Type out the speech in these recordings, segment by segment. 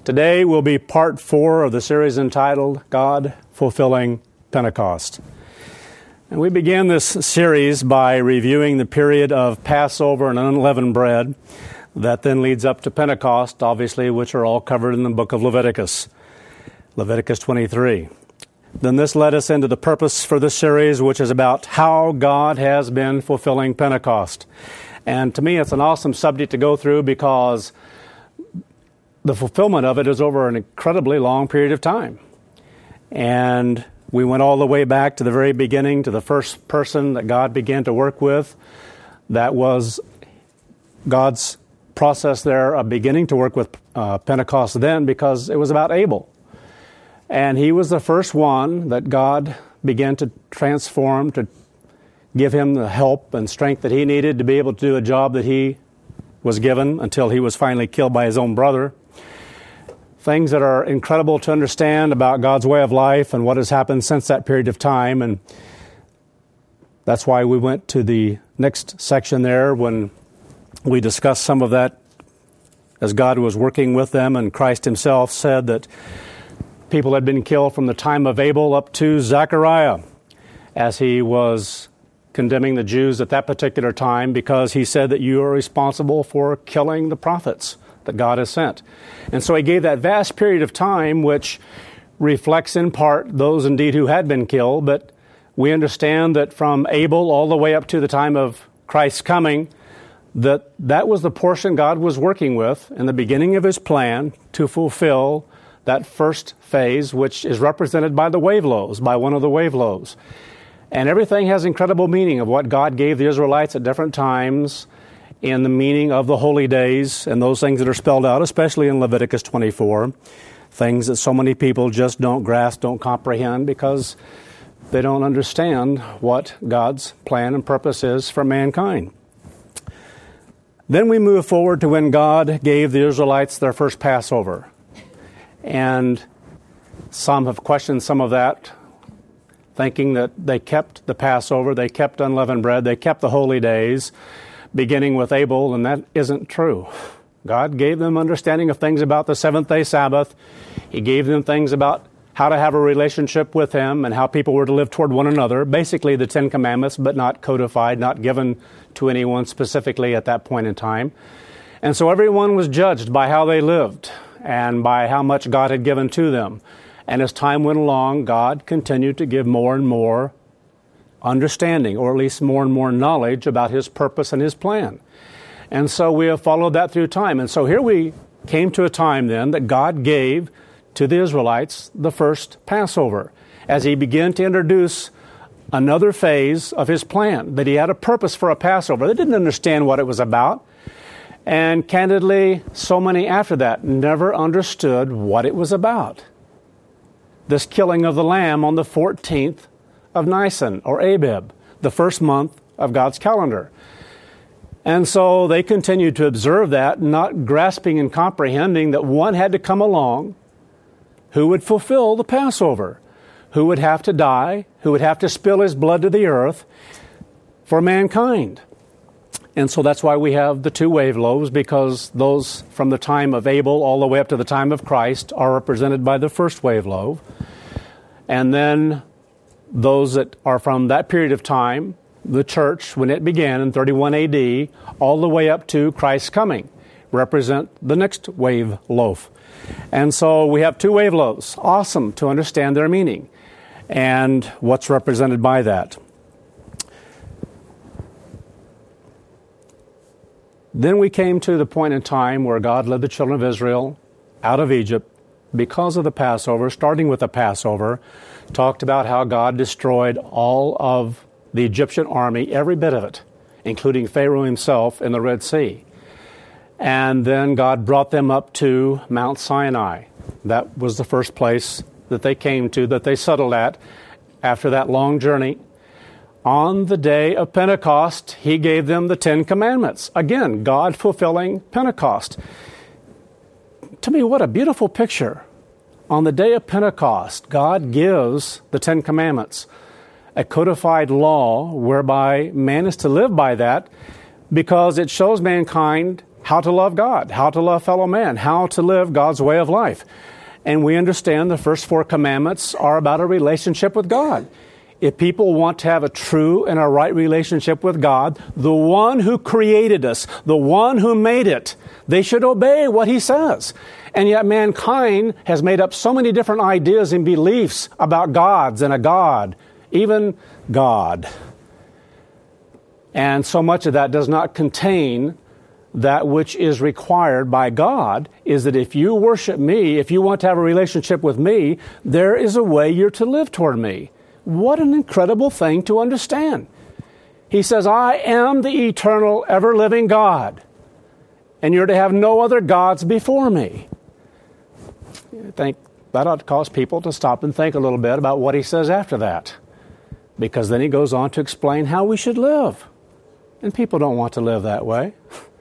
Today will be part 4 of the series entitled God Fulfilling Pentecost. And we began this series by reviewing the period of Passover and unleavened bread that then leads up to Pentecost, obviously, which are all covered in the book of Leviticus 23. Then this led us into the purpose for this series, which is about how God has been fulfilling Pentecost. And to me, it's an awesome subject to go through because the fulfillment of it is over an incredibly long period of time. And we went all the way back to the very beginning, to the first person that God began to work with. That was God's process there of beginning to work with Pentecost then, because it was about Abel. And he was the first one that God began to transform, to give him the help and strength that he needed to be able to do a job that he was given until he was finally killed by his own brother. Things that are incredible to understand about God's way of life and what has happened since that period of time. And that's why we went to the next section there when we discussed some of that as God was working with them, and Christ himself said that people had been killed from the time of Abel up to Zechariah, as he was condemning the Jews at that particular time, because he said that you are responsible for killing the prophets that God has sent. And so he gave that vast period of time, which reflects in part those indeed who had been killed, but we understand that from Abel all the way up to the time of Christ's coming, that was the portion God was working with in the beginning of his plan to fulfill that first phase, which is represented by the wave loaves, by one of the wave loaves. And everything has incredible meaning of what God gave the Israelites at different times in the meaning of the holy days and those things that are spelled out, especially in Leviticus 24, things that so many people just don't grasp, don't comprehend, because they don't understand what God's plan and purpose is for mankind. Then we move forward to when God gave the Israelites their first Passover. And some have questioned some of that, thinking that they kept the Passover, they kept unleavened bread, they kept the holy days, beginning with Abel, and that isn't true. God gave them understanding of things about the seventh-day Sabbath. He gave them things about how to have a relationship with him and how people were to live toward one another, basically the Ten Commandments, but not codified, not given to anyone specifically at that point in time. And so everyone was judged by how they lived and by how much God had given to them. And as time went along, God continued to give more and more understanding, or at least more and more knowledge about his purpose and his plan. And so we have followed that through time. And so here we came to a time then that God gave to the Israelites the first Passover, as he began to introduce another phase of his plan, that he had a purpose for a Passover. They didn't understand what it was about. And candidly, so many after that never understood what it was about. This killing of the lamb on the 14th of Nisan, or Abib, the first month of God's calendar. And so they continued to observe that, not grasping and comprehending that one had to come along who would fulfill the Passover, who would have to die, who would have to spill his blood to the earth for mankind. And so that's why we have the two wave loaves, because those from the time of Abel all the way up to the time of Christ are represented by the first wave loaf. And then those that are from that period of time, the church, when it began in 31 AD, all the way up to Christ's coming, represent the next wave loaf. And so we have two wave loaves. Awesome to understand their meaning and what's represented by that. Then we came to the point in time where God led the children of Israel out of Egypt because of the Passover, starting with the Passover, talked about how God destroyed all of the Egyptian army, every bit of it, including Pharaoh himself in the Red Sea. And then God brought them up to Mount Sinai. That was the first place that they came to, that they settled at after that long journey. On the day of Pentecost, he gave them the Ten Commandments. Again, God fulfilling Pentecost. To me, what a beautiful picture. On the day of Pentecost, God gives the Ten Commandments, a codified law whereby man is to live by that, because it shows mankind how to love God, how to love fellow man, how to live God's way of life. And we understand the first 4 commandments are about a relationship with God. If people want to have a true and a right relationship with God, the one who created us, the one who made it, they should obey what He says. And yet mankind has made up so many different ideas and beliefs about gods and a God, even God. And so much of that does not contain that which is required by God, is that if you worship me, if you want to have a relationship with me, there is a way you're to live toward me. What an incredible thing to understand. He says, I am the eternal, ever-living God, and you're to have no other gods before me. I think that ought to cause people to stop and think a little bit about what he says after that, because then he goes on to explain how we should live. And people don't want to live that way.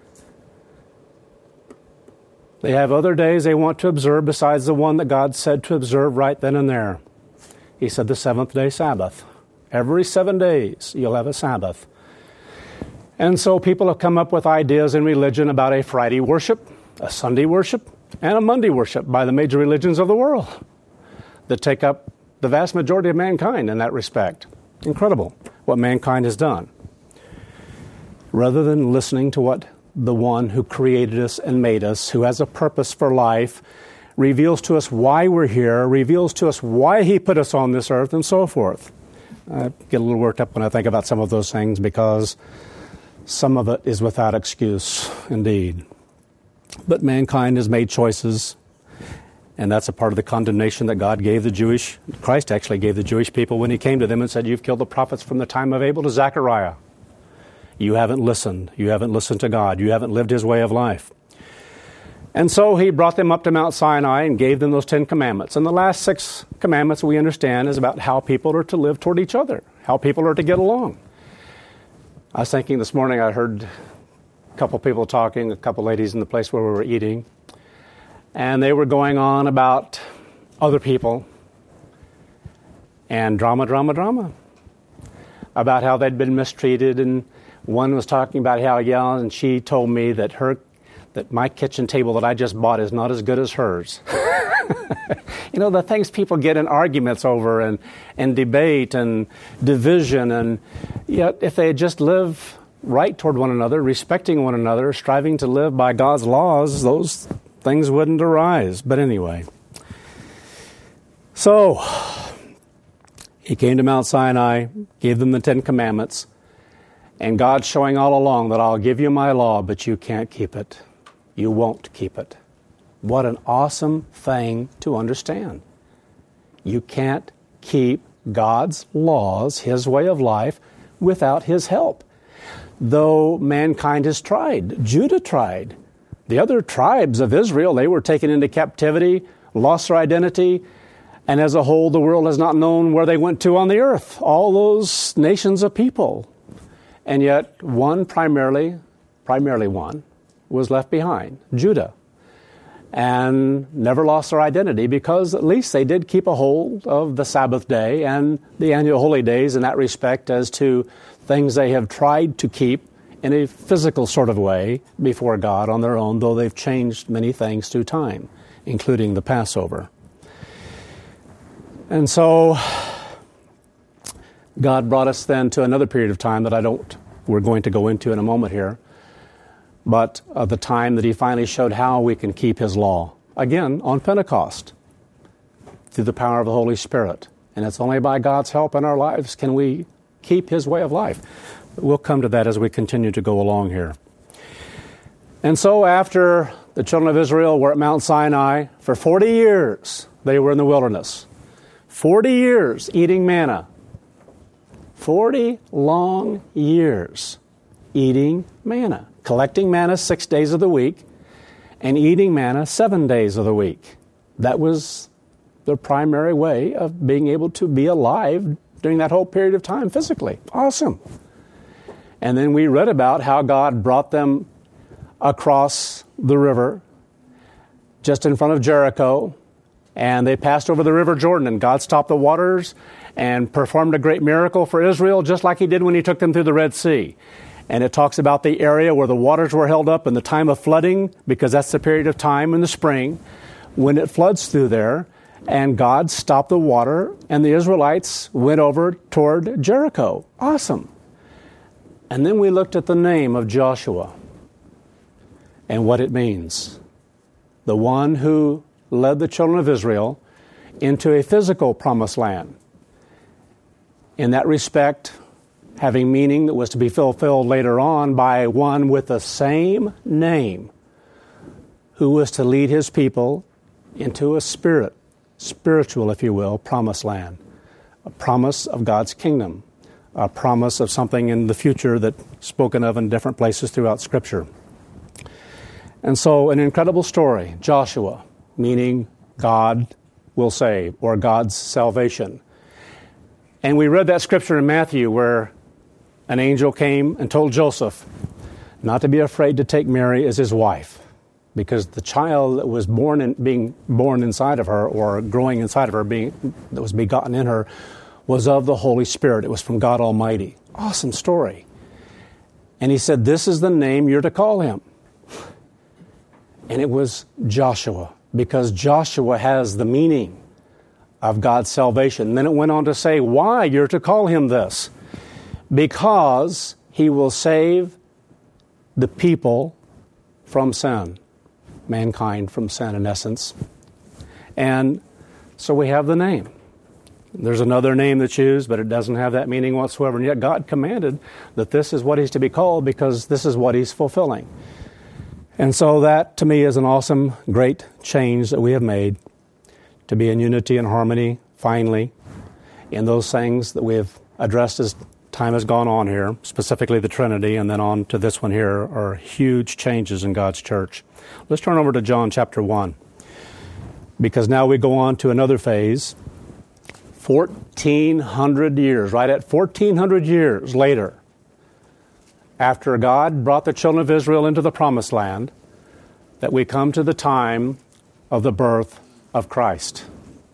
They have other days they want to observe besides the one that God said to observe right then and there. He said the 7th day Sabbath. Every 7 days you'll have a Sabbath. And so people have come up with ideas in religion about a Friday worship, a Sunday worship, and a Monday worship by the major religions of the world that take up the vast majority of mankind in that respect. Incredible what mankind has done. Rather than listening to what the one who created us and made us, who has a purpose for life, reveals to us why we're here, reveals to us why He put us on this earth, and so forth. I get a little worked up when I think about some of those things because some of it is without excuse, indeed. But mankind has made choices, and that's a part of the condemnation that Christ actually gave the Jewish people when He came to them and said, you've killed the prophets from the time of Abel to Zechariah. You haven't listened. You haven't listened to God. You haven't lived His way of life. And so He brought them up to Mount Sinai and gave them those 10 commandments. And the last 6 commandments we understand is about how people are to live toward each other, how people are to get along. I was thinking this morning, I heard a couple people talking, a couple ladies in the place where we were eating, and they were going on about other people and drama, about how they'd been mistreated. And one was talking about how, and she told me that my kitchen table that I just bought is not as good as hers. The things people get in arguments over and debate and division. And yet, if they just live right toward one another, respecting one another, striving to live by God's laws, those things wouldn't arise. But anyway. So, He came to Mount Sinai, gave them the 10 commandments, and God's showing all along that I'll give you my law, but you can't keep it. You won't keep it. What an awesome thing to understand. You can't keep God's laws, His way of life, without His help. Though mankind has tried. Judah tried. The other tribes of Israel, they were taken into captivity, lost their identity, and as a whole, the world has not known where they went to on the earth. All those nations of people. And yet, primarily one, was left behind, Judah, and never lost their identity because at least they did keep a hold of the Sabbath day and the annual holy days in that respect as to things they have tried to keep in a physical sort of way before God on their own, though they've changed many things through time, including the Passover. And so God brought us then to another period of time that we're going to go into in a moment here, but the time that He finally showed how we can keep His law. Again, on Pentecost, through the power of the Holy Spirit. And it's only by God's help in our lives can we keep His way of life. We'll come to that as we continue to go along here. And so after the children of Israel were at Mount Sinai, for 40 years they were in the wilderness. 40 years eating manna. 40 long years eating manna. Collecting manna 6 days of the week and eating manna 7 days of the week. That was the primary way of being able to be alive during that whole period of time physically. Awesome. And then we read about how God brought them across the river just in front of Jericho, and they passed over the river Jordan, and God stopped the waters and performed a great miracle for Israel, just like He did when He took them through the Red Sea. And it talks about the area where the waters were held up in the time of flooding, because that's the period of time in the spring when it floods through there. And God stopped the water, and the Israelites went over toward Jericho. Awesome. And then we looked at the name of Joshua and what it means. The one who led the children of Israel into a physical promised land. In that respect, having meaning that was to be fulfilled later on by one with the same name, who was to lead his people into a spiritual, if you will, promised land. A promise of God's kingdom. A promise of something in the future that's spoken of in different places throughout Scripture. And so, an incredible story, Joshua, meaning God will save, or God's salvation. And we read that scripture in Matthew where an angel came and told Joseph not to be afraid to take Mary as his wife, because the child that was being born inside of her, or growing inside of her, that was begotten in her, was of the Holy Spirit. It was from God Almighty. Awesome story. And he said, this is the name you're to call him. And it was Joshua, because Joshua has the meaning of God's salvation. And then it went on to say why you're to call him this. Because he will save the people from sin. Mankind from sin, in essence. And so we have the name. There's another name that's used, but it doesn't have that meaning whatsoever. And yet God commanded that this is what he's to be called, because this is what he's fulfilling. And so that, to me, is an awesome, great change that we have made to be in unity and harmony, finally, in those things that we have addressed as time has gone on here, specifically the Trinity, and then on to this one here, are huge changes in God's church. Let's turn over to John chapter 1, because now we go on to another phase. 1,400 years, right at 1,400 years later, after God brought the children of Israel into the promised land, that we come to the time of the birth of Christ.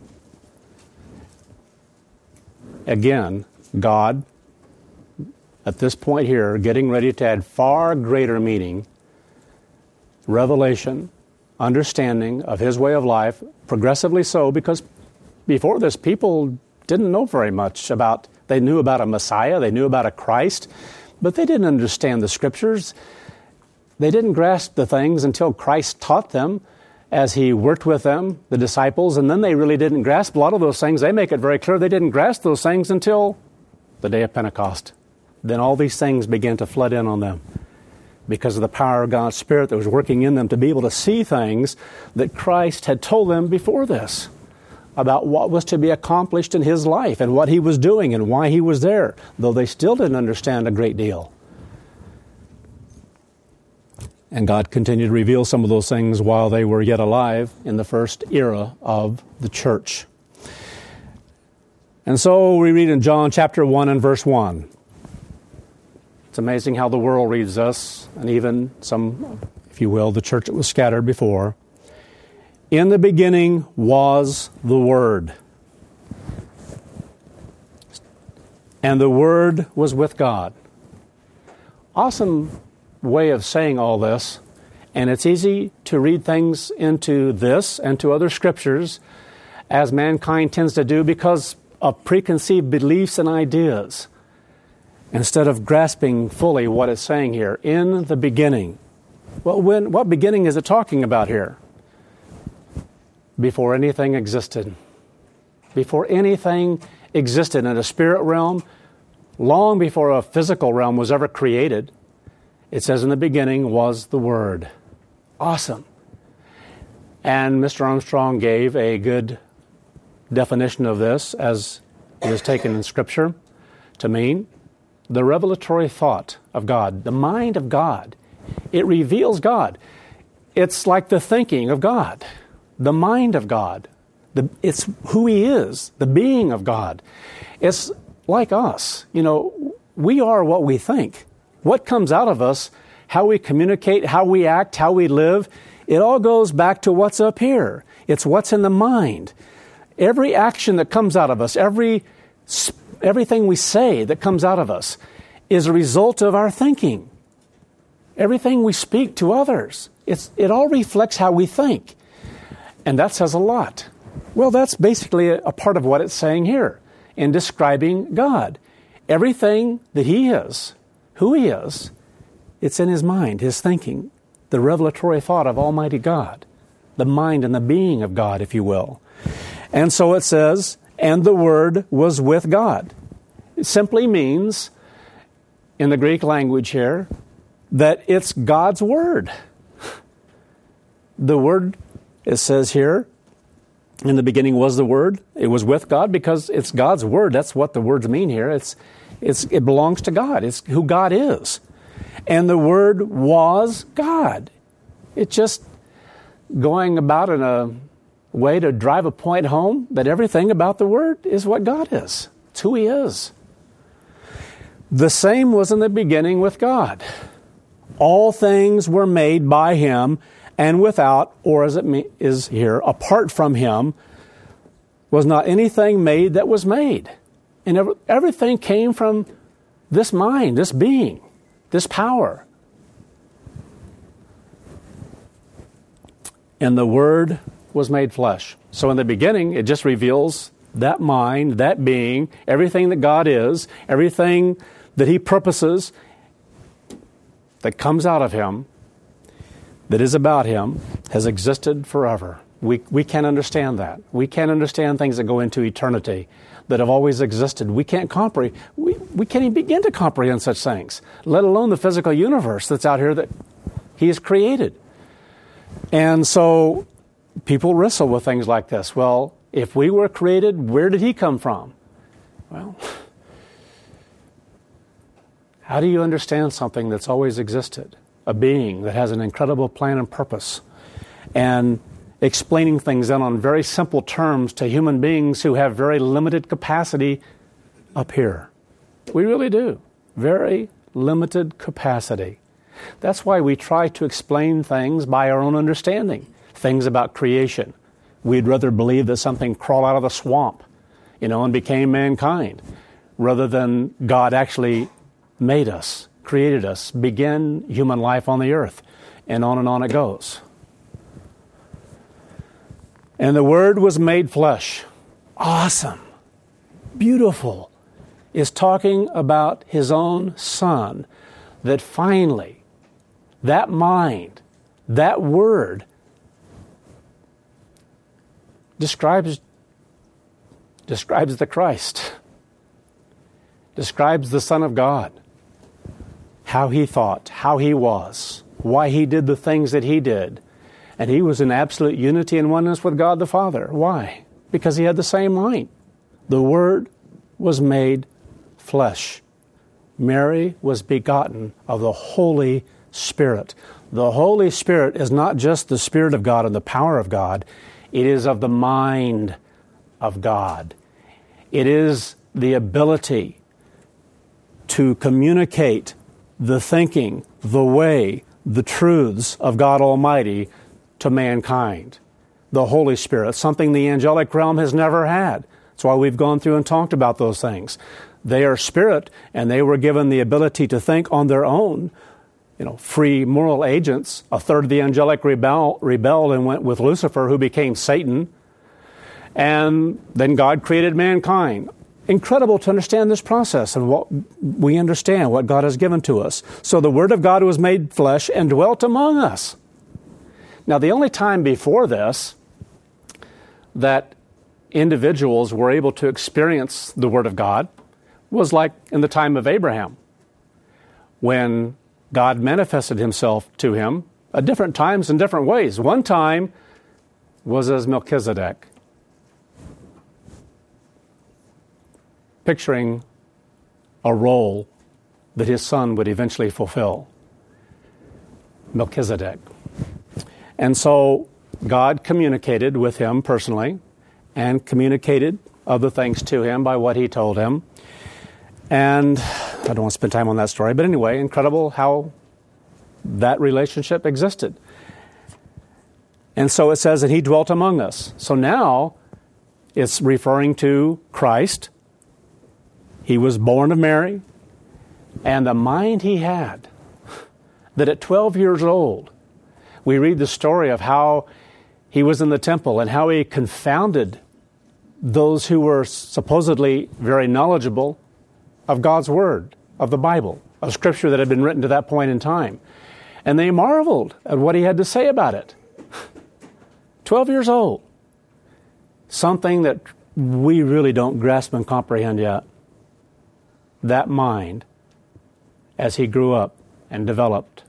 Again, God, at this point here, getting ready to add far greater meaning, revelation, understanding of his way of life, progressively so, because before this, people didn't know very much about, they knew about a Messiah, they knew about a Christ, but they didn't understand the Scriptures. They didn't grasp the things until Christ taught them as he worked with them, the disciples, and then they really didn't grasp a lot of those things. They make it very clear they didn't grasp those things until the day of Pentecost. Then all these things began to flood in on them because of the power of God's Spirit that was working in them to be able to see things that Christ had told them before this about what was to be accomplished in his life and what he was doing and why he was there, though they still didn't understand a great deal. And God continued to reveal some of those things while they were yet alive in the first era of the church. And so we read in John chapter 1 and verse 1. It's amazing how the world reads this, and even some, if you will, the church that was scattered before. In the beginning was the Word, and the Word was with God. Awesome way of saying all this, and it's easy to read things into this and to other scriptures as mankind tends to do because of preconceived beliefs and ideas, instead of grasping fully what it's saying here. In the beginning. Well, what beginning is it talking about here? Before anything existed. Before anything existed in a spirit realm, long before a physical realm was ever created, it says in the beginning was the Word. Awesome. And Mr. Armstrong gave a good definition of this as it is taken in Scripture to mean the revelatory thought of God, the mind of God. It reveals God. It's like the thinking of God, the mind of God. It's who He is, the being of God. It's like us. You know, we are what we think. What comes out of us, how we communicate, how we act, how we live, it all goes back to what's up here. It's what's in the mind. Every action that comes out of us, everything we say that comes out of us, is a result of our thinking. Everything we speak to others, it all reflects how we think. And that says a lot. Well, that's basically a part of what it's saying here in describing God. Everything that He is, who He is, it's in His mind, His thinking, the revelatory thought of Almighty God, the mind and the being of God, if you will. And so it says, and the Word was with God. It simply means, in the Greek language here, that it's God's Word. The Word, it says here, in the beginning was the Word. It was with God because it's God's Word. That's what the words mean here. It belongs to God. It's who God is. And the Word was God. It's just going about in a way to drive a point home that everything about the Word is what God is. It's who He is. The same was in the beginning with God. All things were made by Him, and without, or as it is here, apart from Him, was not anything made that was made. And everything came from this mind, this being, this power. And the Word was made flesh. So in the beginning, it just reveals that mind, that being, everything that God is, everything that He purposes, that comes out of Him, that is about Him, has existed forever. We can't understand that. We can't understand things that go into eternity, that have always existed. We can't comprehend. We can't even begin to comprehend such things, let alone the physical universe that's out here that He has created. And so people wrestle with things like this. Well, if we were created, where did He come from? Well, how do you understand something that's always existed? A being that has an incredible plan and purpose, and explaining things then on very simple terms to human beings who have very limited capacity up here. We really do. Very limited capacity. That's why we try to explain things by our own understanding. Things about creation. We'd rather believe that something crawled out of the swamp, and became mankind, rather than God actually made us, created us, began human life on the earth, and on it goes. And the Word was made flesh. Awesome. Beautiful. Is talking about His own Son, that finally, that mind, that Word, describes the Christ, describes the Son of God, how He thought, how He was, why He did the things that He did. And He was in absolute unity and oneness with God the Father. Why? Because He had the same mind. The Word was made flesh. Mary was begotten of the Holy Spirit. The Holy Spirit is not just the Spirit of God and the power of God. It is of the mind of God. It is the ability to communicate the thinking, the way, the truths of God Almighty to mankind. The Holy Spirit, something the angelic realm has never had. That's why we've gone through and talked about those things. They are spirit, and they were given the ability to think on their own, free moral agents. A third of the angelic rebelled and went with Lucifer, who became Satan. And then God created mankind. Incredible to understand this process and what we understand, what God has given to us. So the Word of God was made flesh and dwelt among us. Now, the only time before this that individuals were able to experience the Word of God was like in the time of Abraham, when God manifested Himself to him at different times in different ways. One time was as Melchizedek, picturing a role that his son would eventually fulfill. Melchizedek. And so God communicated with him personally and communicated other things to him by what He told him. And I don't want to spend time on that story, but anyway, incredible how that relationship existed. And so it says that He dwelt among us. So now it's referring to Christ. He was born of Mary, And the mind he had, that at 12 years old, we read the story of how he was in the temple and how he confounded those who were supposedly very knowledgeable of God's Word, of the Bible, of Scripture that had been written to that point in time. And they marveled at what he had to say about it. 12 years old. Something that we really don't grasp and comprehend yet. That mind, as he grew up and developed.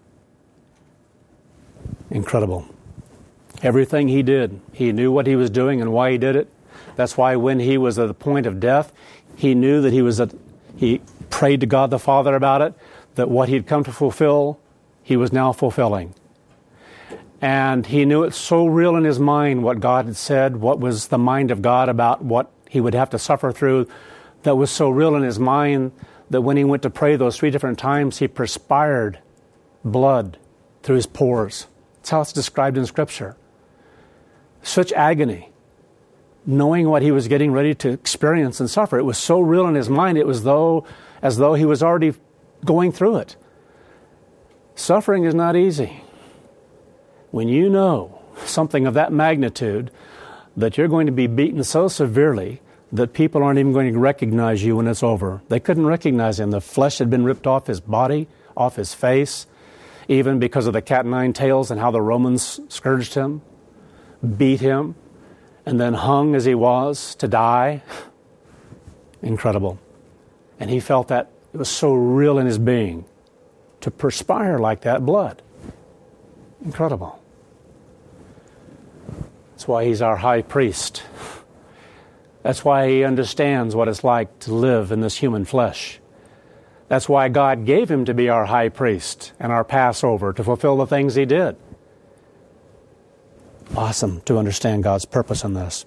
Incredible. Everything he did, he knew what he was doing and why he did it. That's why when he was at the point of death, he knew that he prayed to God the Father about it, that what he'd come to fulfill, he was now fulfilling. And he knew it so real in his mind what God had said, what was the mind of God about what he would have to suffer through, that was so real in his mind that when he went to pray those 3 different times, he perspired blood through his pores. That's how it's described in Scripture. Such agony, knowing what he was getting ready to experience and suffer. It was so real in his mind, it was as though he was already going through it. Suffering is not easy. When you know something of that magnitude, that you're going to be beaten so severely that people aren't even going to recognize you when it's over. They couldn't recognize him. The flesh had been ripped off his body, off his face, even because of the cat o' nine tails and how the Romans scourged him, beat him, and then hung as he was to die. Incredible. And he felt that it was so real in his being to perspire like that blood. Incredible. That's why he's our high priest. That's why he understands what it's like to live in this human flesh. That's why God gave him to be our high priest and our Passover, to fulfill the things he did. Awesome to understand God's purpose in this.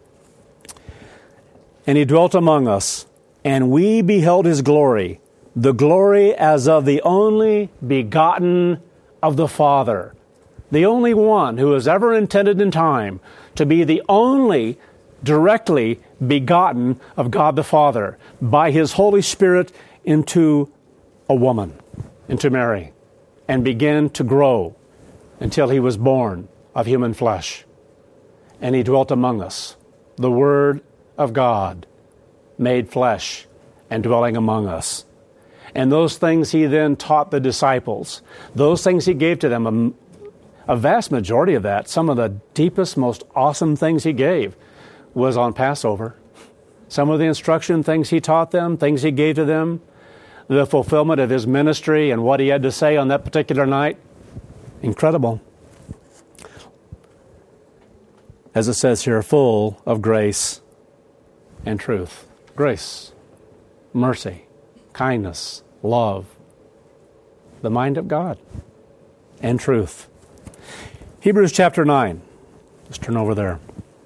And he dwelt among us, and we beheld his glory, the glory as of the only begotten of the Father. The only one who was ever intended in time to be the only directly begotten of God the Father by his Holy Spirit into a woman, into Mary, and began to grow until he was born of human flesh. And he dwelt among us, the Word of God made flesh and dwelling among us. And those things he then taught the disciples. Those things he gave to them, a vast majority of that, some of the deepest, most awesome things he gave was on Passover. Some of the instruction things he taught them, things he gave to them, the fulfillment of his ministry and what he had to say on that particular night. Incredible. As it says here, full of grace and truth. Grace, mercy, kindness, love, the mind of God, and truth. Hebrews chapter 9. Let's turn over there.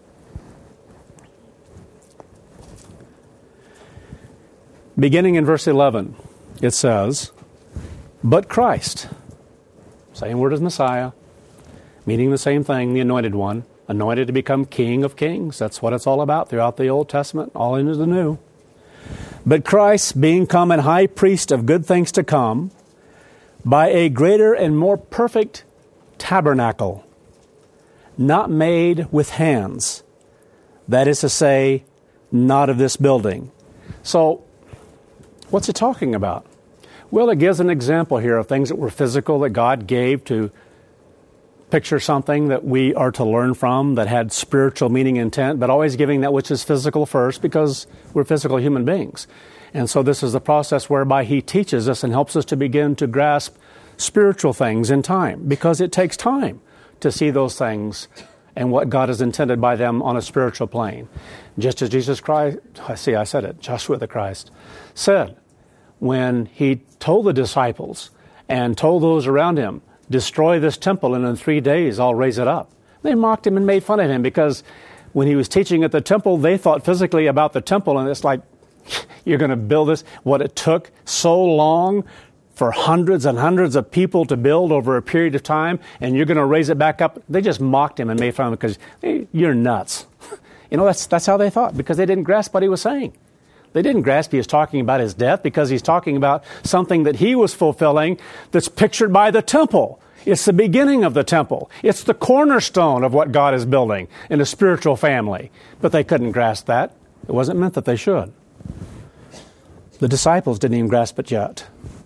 Beginning in verse 11, it says, but Christ, same word as Messiah, meaning the same thing, the anointed one, anointed to become King of Kings. That's what it's all about throughout the Old Testament, all into the New. But Christ, being come an high priest of good things to come, by a greater and more perfect tabernacle, not made with hands, that is to say, not of this building. So, what's it talking about? Well, it gives an example here of things that were physical that God gave to picture something that we are to learn from that had spiritual meaning intent, but always giving that which is physical first because we're physical human beings. And so this is the process whereby he teaches us and helps us to begin to grasp spiritual things in time, because it takes time to see those things and what God has intended by them on a spiritual plane. Just as Jesus Christ, Joshua the Christ, said when he told the disciples and told those around him, destroy this temple and in 3 days I'll raise it up. They mocked him and made fun of him because when he was teaching at the temple, they thought physically about the temple, and it's like, you're going to build this, what it took so long for hundreds and hundreds of people to build over a period of time, and you're going to raise it back up. They just mocked him and made fun of him because, hey, you're nuts. You know, that's how they thought, because they didn't grasp what he was saying. They didn't grasp he was talking about his death because he's talking about something that he was fulfilling that's pictured by the temple. It's the beginning of the temple. It's the cornerstone of what God is building in a spiritual family. But they couldn't grasp that. It wasn't meant that they should. The disciples didn't even grasp it yet.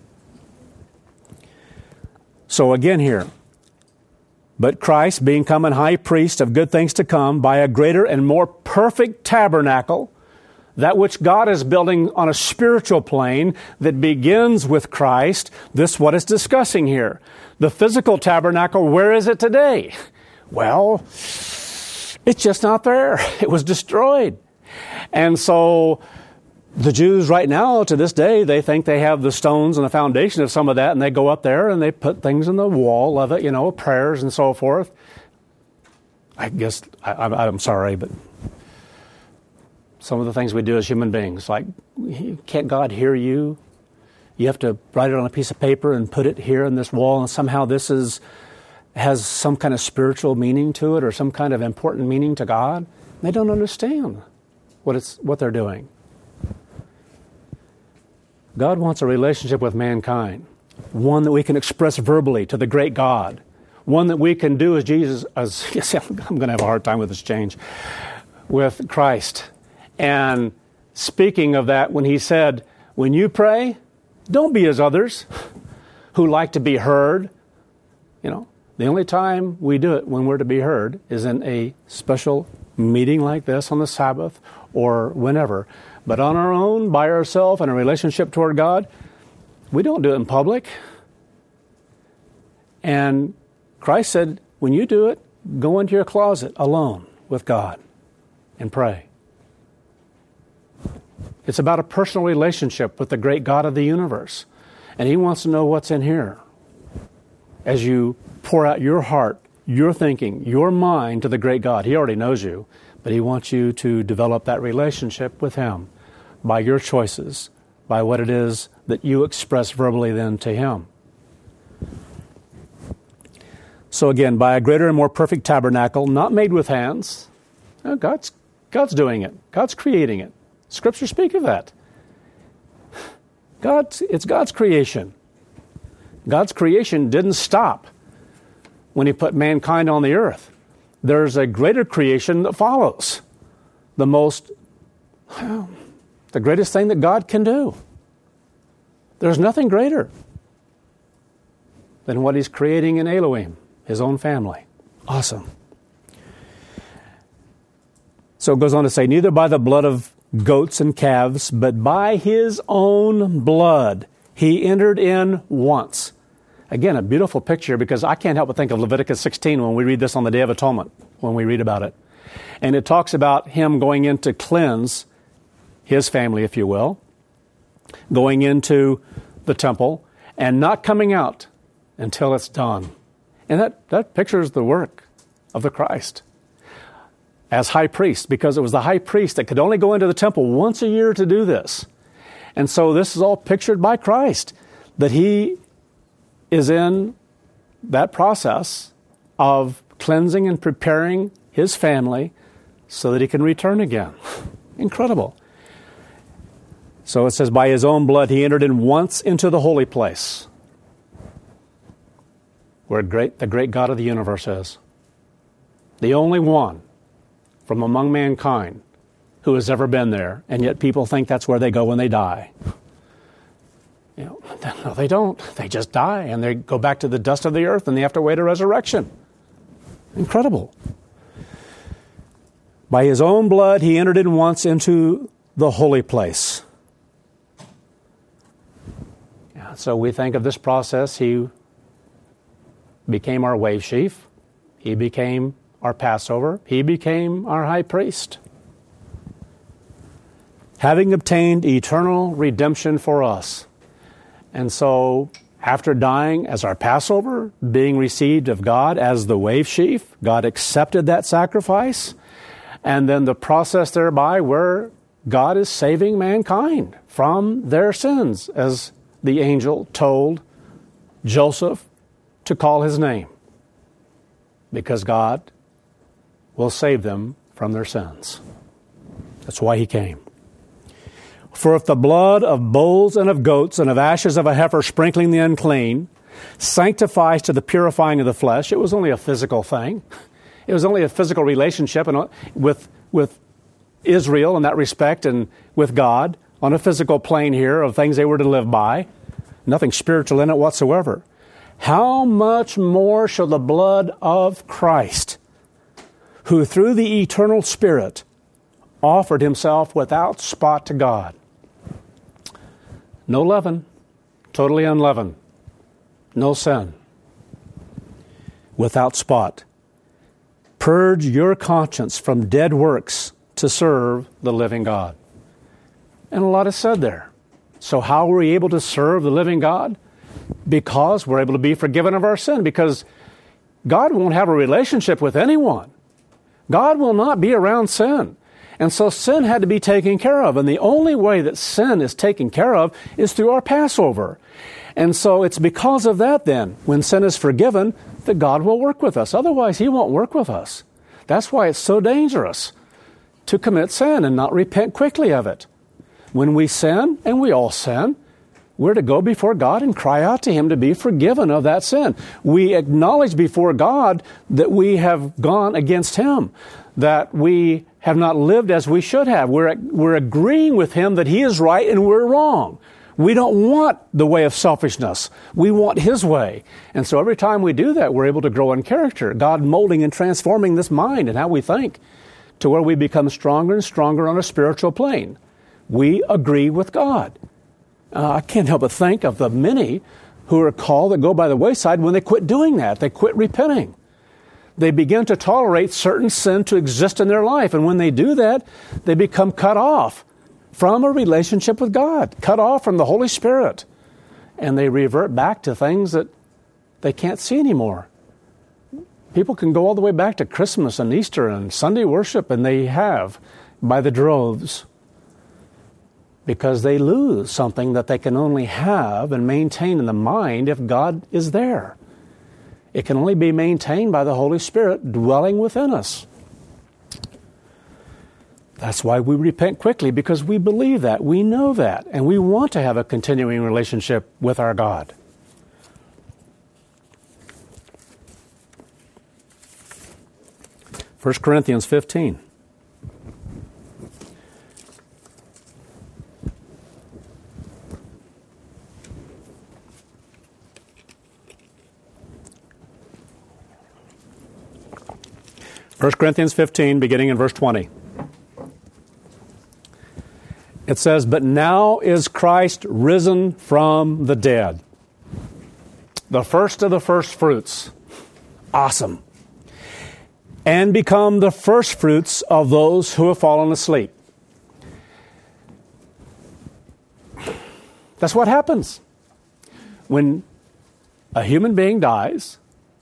So again here, but Christ, being come an high priest of good things to come, by a greater and more perfect tabernacle, that which God is building on a spiritual plane that begins with Christ, this is what it's discussing here. The physical tabernacle, where is it today? Well, it's just not there. It was destroyed. And so the Jews right now, to this day, they think they have the stones and the foundation of some of that, and they go up there and they put things in the wall of it, prayers and so forth. I guess, I'm sorry, but some of the things we do as human beings, like, can't God hear you? You have to write it on a piece of paper and put it here in this wall, and somehow this has some kind of spiritual meaning to it or some kind of important meaning to God. They don't understand what they're doing. God wants a relationship with mankind, one that we can express verbally to the great God, one that we can do as Jesus, I'm going to have a hard time with this change, with Christ. And speaking of that, when he said, when you pray, don't be as others who like to be heard. The only time we do it when we're to be heard is in a special meeting like this on the Sabbath or whenever. But on our own, by ourselves, in a relationship toward God, we don't do it in public. And Christ said, when you do it, go into your closet alone with God and pray. It's about a personal relationship with the great God of the universe. And he wants to know what's in here. As you pour out your heart, your thinking, your mind to the great God, he already knows you, but he wants you to develop that relationship with him by your choices, by what it is that you express verbally then to him. So again, by a greater and more perfect tabernacle, not made with hands. God's doing it. God's creating it. Scriptures speak of that. It's God's creation. God's creation didn't stop when he put mankind on the earth. There's a greater creation that follows. The greatest thing that God can do. There's nothing greater than what he's creating in Elohim, his own family. Awesome. So it goes on to say, neither by the blood of goats and calves, but by his own blood he entered in once. Again, a beautiful picture, because I can't help but think of Leviticus 16 when we read this on the Day of Atonement, when we read about it. And it talks about him going in to cleanse his family, if you will, going into the temple and not coming out until it's done. And that pictures the work of the Christ as high priest, because it was the high priest that could only go into the temple once a year to do this. And so this is all pictured by Christ, that he is in that process of cleansing and preparing his family so that he can return again. Incredible. So it says, by his own blood he entered in once into the holy place, where the great God of the universe is. The only one from among mankind who has ever been there, and yet people think that's where they go when they die. No, they don't. They just die, and they go back to the dust of the earth, and they have to wait a resurrection. Incredible. By his own blood, he entered in once into the holy place. Yeah, so we think of this process. He became our wave sheaf. He became our Passover. He became our high priest. Having obtained eternal redemption for us. And so, after dying as our Passover, being received of God as the wave sheaf, God accepted that sacrifice. And then the process thereby where God is saving mankind from their sins, as the angel told Joseph to call his name, because God will save them from their sins. That's why he came. For if the blood of bulls and of goats and of ashes of a heifer sprinkling the unclean sanctifies to the purifying of the flesh, it was only a physical thing. It was only a physical relationship with Israel in that respect and with God on a physical plane here of things they were to live by. Nothing spiritual in it whatsoever. How much more shall the blood of Christ, who through the eternal Spirit offered himself without spot to God. No leaven, totally unleavened, no sin, without spot. Purge your conscience from dead works to serve the living God. And a lot is said there. So how are we able to serve the living God? Because we're able to be forgiven of our sin. Because God won't have a relationship with anyone. God will not be around sin. And so sin had to be taken care of. And the only way that sin is taken care of is through our Passover. And so it's because of that then, when sin is forgiven, that God will work with us. Otherwise, He won't work with us. That's why it's so dangerous to commit sin and not repent quickly of it. When we sin, and we all sin, we're to go before God and cry out to Him to be forgiven of that sin. We acknowledge before God that we have gone against Him, that we have not lived as we should have. We're agreeing with Him that He is right and we're wrong. We don't want the way of selfishness. We want His way. And so every time we do that, we're able to grow in character, God molding and transforming this mind and how we think to where we become stronger and stronger on a spiritual plane. We agree with God. I can't help but think of the many who are called that go by the wayside when they quit doing that. They quit repenting. They begin to tolerate certain sin to exist in their life. And when they do that, they become cut off from a relationship with God, cut off from the Holy Spirit. And they revert back to things that they can't see anymore. People can go all the way back to Christmas and Easter and Sunday worship, and they have by the droves. Because they lose something that they can only have and maintain in the mind if God is there. It can only be maintained by the Holy Spirit dwelling within us. That's why we repent quickly, because we believe that, we know that, and we want to have a continuing relationship with our God. First Corinthians 15. 1 Corinthians 15, beginning in verse 20. It says, "But now is Christ risen from the dead, the first of the first fruits." Awesome. "And become the first fruits of those who have fallen asleep." That's what happens. When a human being dies,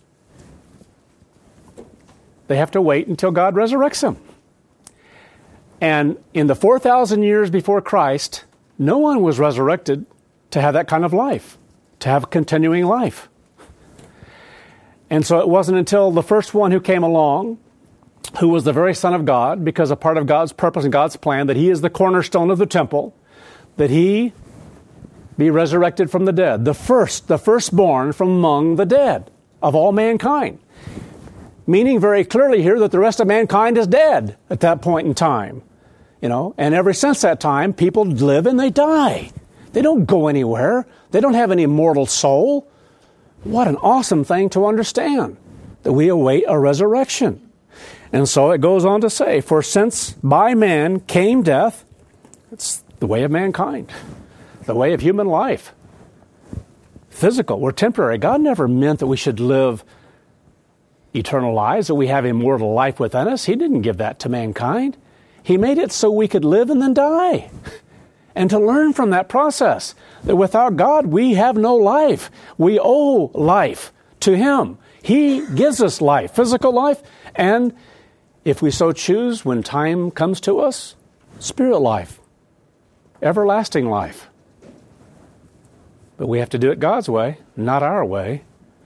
they have to wait until God resurrects him. And in the 4,000 years before Christ, no one was resurrected to have that kind of life, to have continuing life. And so it wasn't until the first one who came along, who was the very Son of God, because a part of God's purpose and God's plan, that He is the cornerstone of the temple, that He be resurrected from the dead, the firstborn from among the dead of all mankind. Meaning very clearly here that the rest of mankind is dead at that point in time. And ever since that time, people live and they die. They don't go anywhere. They don't have any mortal soul. What an awesome thing to understand, that we await a resurrection. And so it goes on to say, "For since by man came death," it's the way of mankind, the way of human life. Physical, we're temporary. God never meant that we should live eternal lives, that we have immortal life within us. He didn't give that to mankind. He made it so we could live and then die. And to learn from that process, that without God, we have no life. We owe life to Him. He gives us life, physical life, and if we so choose, when time comes to us, spirit life, everlasting life. But we have to do it God's way, not our way.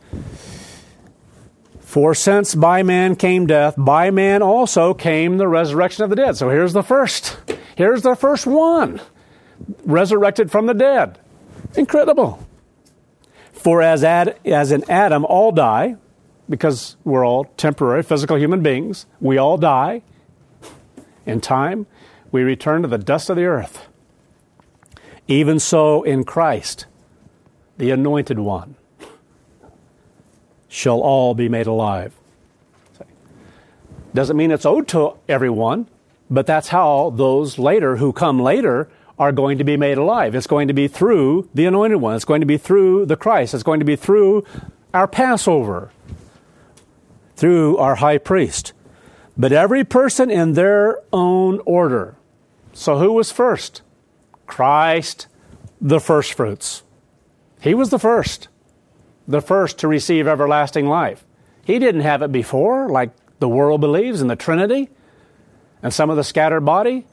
"For since by man came death, by man also came the resurrection of the dead." So here's the first. Here's the first one. resurrected from the dead. Incredible. For as in Adam all die, because we're all temporary physical human beings, we all die. In time, we return to the dust of the earth. Even so in Christ, the Anointed One, shall all be made alive. Doesn't mean it's owed to everyone, but that's how those later who come later are going to be made alive. It's going to be through the Anointed One. It's going to be through the Christ. It's going to be through our Passover, through our high priest. But every person in their own order. So who was first? Christ, the first fruits. He was the first to receive everlasting life. He didn't have it before, like the world believes in the Trinity and some of the scattered body.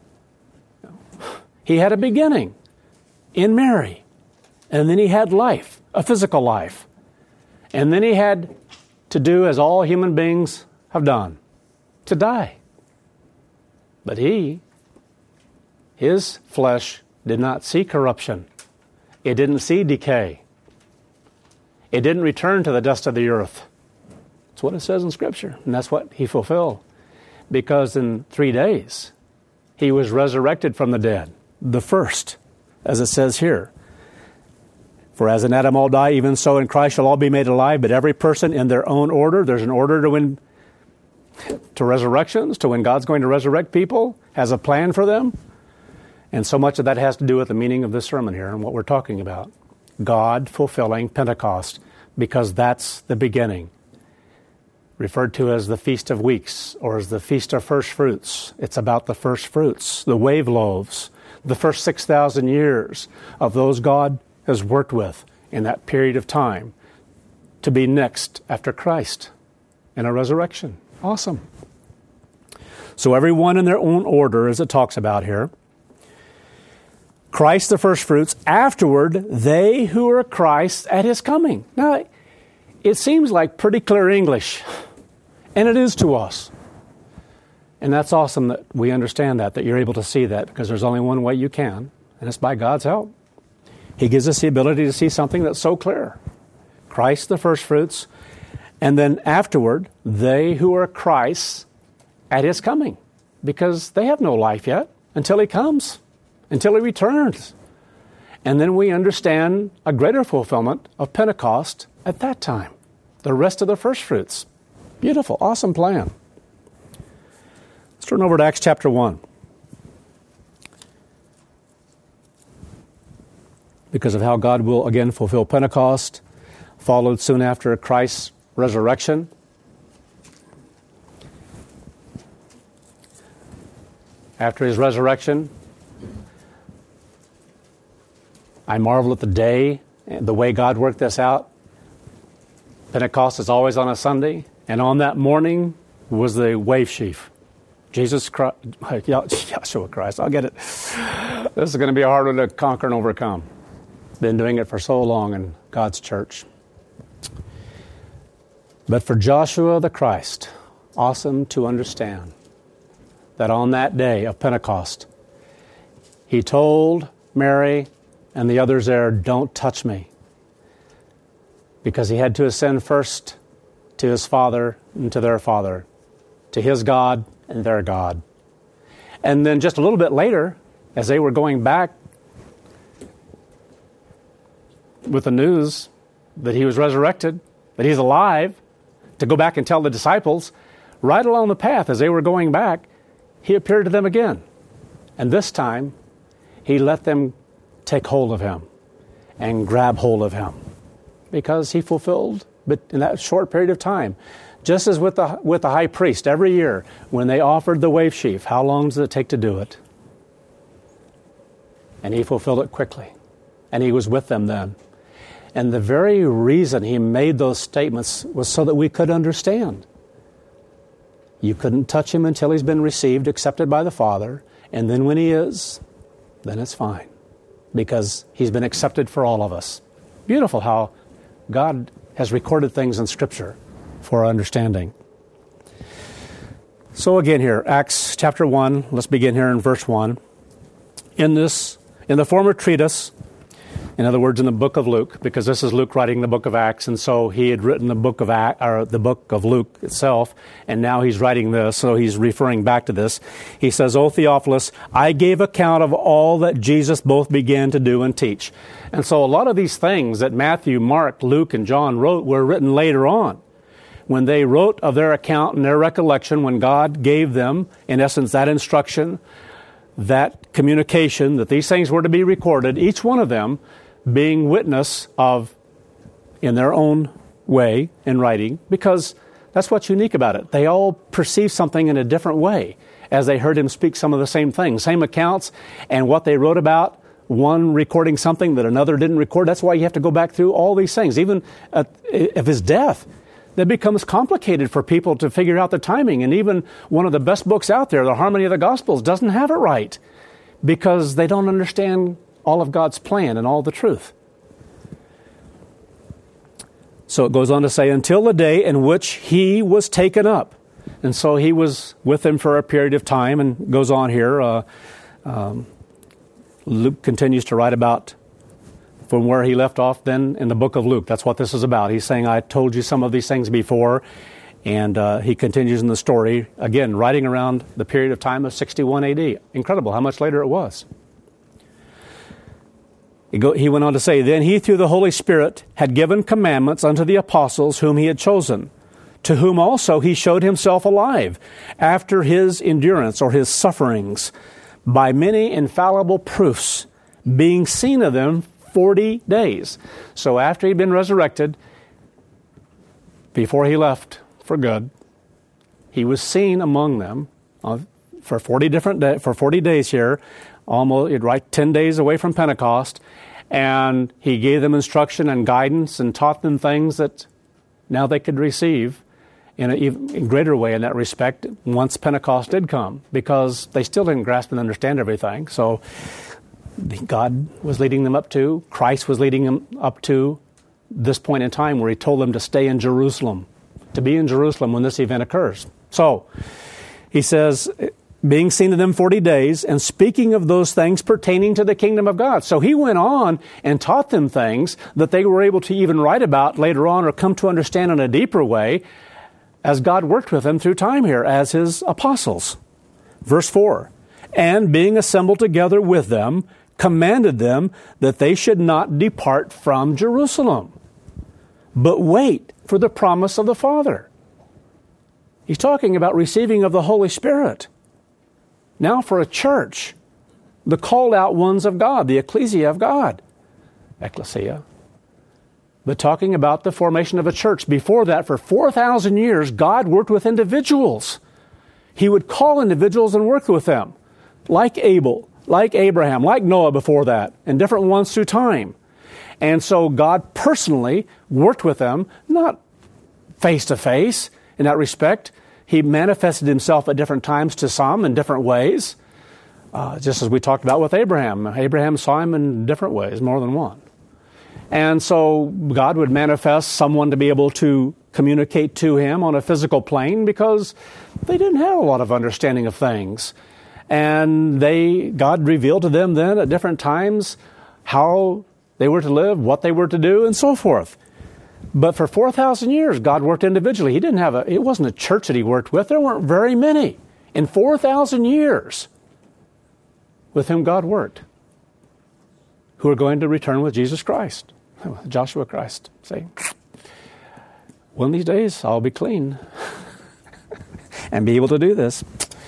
He had a beginning in Mary, and then he had life, a physical life. And then he had to do as all human beings have done, to die. But his flesh did not see corruption. It didn't see decay. It didn't return to the dust of the earth. That's what it says in Scripture, and that's what he fulfilled. Because in 3 days, he was resurrected from the dead, the first, as it says here. For as in Adam all die, even so in Christ shall all be made alive, but every person in their own order. There's an order to resurrections, to when God's going to resurrect people, has a plan for them. And so much of that has to do with the meaning of this sermon here and what we're talking about. God fulfilling Pentecost, because that's the beginning. Referred to as the Feast of Weeks or as the Feast of First Fruits. It's about the first fruits, the wave loaves, the first 6,000 years of those God has worked with in that period of time to be next after Christ in a resurrection. Awesome. So everyone in their own order, as it talks about here. Christ the first fruits, afterward they who are Christ at his coming. Now, it seems like pretty clear English, and it is to us. And that's awesome that we understand that you're able to see that, because there's only one way you can, and it's by God's help. He gives us the ability to see something that's so clear. Christ the first fruits, and then afterward, they who are Christ at his coming, because they have no life yet until he comes. Until he returns. And then we understand a greater fulfillment of Pentecost at that time. The rest of the first fruits. Beautiful, awesome plan. Let's turn over to Acts chapter 1. Because of how God will again fulfill Pentecost, followed soon after Christ's resurrection. After his resurrection, I marvel at the day, the way God worked this out. Pentecost is always on a Sunday, and on that morning was the wave sheaf. Jesus Christ, Yeshua Christ, I'll get it. This is going to be a hard one to conquer and overcome. Been doing it for so long in God's church. But for Joshua the Christ, awesome to understand that on that day of Pentecost, he told Mary and the others there, don't touch me. Because he had to ascend first to his Father and to their Father, to his God and their God. And then just a little bit later, as they were going back with the news that he was resurrected, that he's alive, to go back and tell the disciples, right along the path as they were going back, he appeared to them again. And this time, he let them take hold of him and grab hold of him, because he fulfilled, but in that short period of time, just as with the high priest every year when they offered the wave sheaf, how long does it take to do it? And he fulfilled it quickly, and he was with them then. And the very reason he made those statements was so that we could understand. You couldn't touch him until he's been received, accepted by the Father, and then when he is, then it's fine, because he's been accepted for all of us. Beautiful how God has recorded things in Scripture for our understanding. So again here, Acts chapter 1, let's begin here in verse 1. In in the former treatise, in other words, in the book of Luke, because this is Luke writing the book of Acts, and so he had written the book of Luke itself, and now he's writing this, so he's referring back to this. He says, O Theophilus, I gave account of all that Jesus both began to do and teach. And so a lot of these things that Matthew, Mark, Luke, and John wrote were written later on. When they wrote of their account and their recollection, when God gave them, in essence, that instruction, that communication, that these things were to be recorded, each one of them being witness of, in their own way, in writing, because that's what's unique about it. They all perceive something in a different way as they heard him speak some of the same things, same accounts, and what they wrote about, one recording something that another didn't record. That's why you have to go back through all these things. Even of his death, that becomes complicated for people to figure out the timing. And even one of the best books out there, The Harmony of the Gospels, doesn't have it right because they don't understand all of God's plan and all the truth. So it goes on to say, until the day in which he was taken up. And so he was with them for a period of time, and goes on here. Luke continues to write about from where he left off then in the book of Luke. That's what this is about. He's saying, I told you some of these things before. And he continues in the story, again, writing around the period of time of 61 AD. Incredible how much later it was. He went on to say, Then he, through the Holy Spirit, had given commandments unto the apostles whom he had chosen, to whom also he showed himself alive, after his endurance or his sufferings, by many infallible proofs, being seen of them 40 days. So after he'd been resurrected, before he left for good, he was seen among them for 40 days here, almost right 10 days away from Pentecost, and he gave them instruction and guidance and taught them things that now they could receive in an even greater way in that respect once Pentecost did come, because they still didn't grasp and understand everything. So God was leading them up to, Christ was leading them up to this point in time where he told them to stay in Jerusalem, to be in Jerusalem when this event occurs. So he says, being seen to them 40 days, and speaking of those things pertaining to the kingdom of God. So he went on and taught them things that they were able to even write about later on or come to understand in a deeper way as God worked with them through time here as his apostles. Verse 4, and being assembled together with them, commanded them that they should not depart from Jerusalem, but wait for the promise of the Father. He's talking about receiving of the Holy Spirit. Now for a church, the called out ones of God, the ecclesia of God, ecclesia. But talking about the formation of a church. Before that, for 4,000 years, God worked with individuals. He would call individuals and work with them, like Abel, like Abraham, like Noah before that, and different ones through time. And so God personally worked with them, not face to face in that respect. He manifested himself at different times to some in different ways, just as we talked about with Abraham. Abraham saw him in different ways, more than one. And so God would manifest someone to be able to communicate to him on a physical plane because they didn't have a lot of understanding of things. And God revealed to them then at different times how they were to live, what they were to do, and so forth. But for 4,000 years, God worked individually. It wasn't a church that he worked with. There weren't very many in 4,000 years with whom God worked, who are going to return with Jesus Christ, Joshua Christ, saying, one of these days I'll be clean and be able to do this.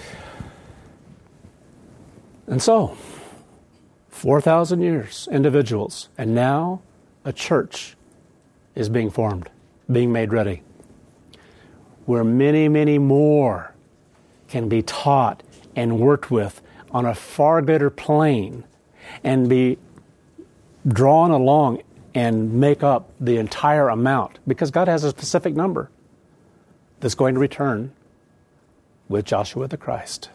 And so, 4,000 years, individuals, and now a church is being formed, being made ready, where many, many more can be taught and worked with on a far greater plane and be drawn along and make up the entire amount, because God has a specific number that's going to return with Joshua the Christ.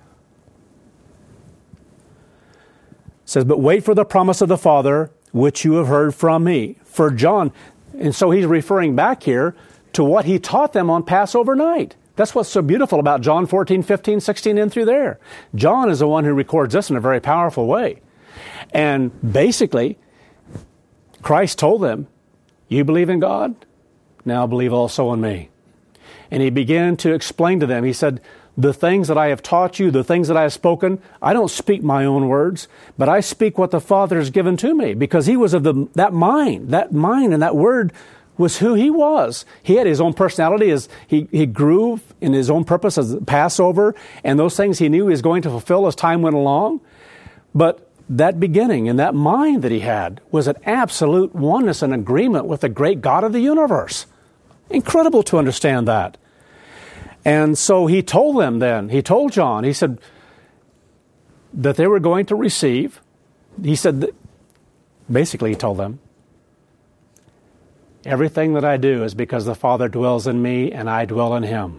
It says, but wait for the promise of the Father, which you have heard from me. For John, and so he's referring back here to what he taught them on Passover night. That's what's so beautiful about John 14, 15, 16, and through there. John is the one who records this in a very powerful way. And basically, Christ told them, you believe in God? Now believe also in me. And he began to explain to them. He said, the things that I have taught you, the things that I have spoken, I don't speak my own words, but I speak what the Father has given to me, because he was of that mind and that word was who he was. He had his own personality. He grew in his own purpose as Passover, and those things he knew he was going to fulfill as time went along. But that beginning and that mind that he had was an absolute oneness and agreement with the great God of the universe. Incredible to understand that. And so he told them then, he told John, he said that they were going to receive, he said, that, basically he told them, everything that I do is because the Father dwells in me and I dwell in him.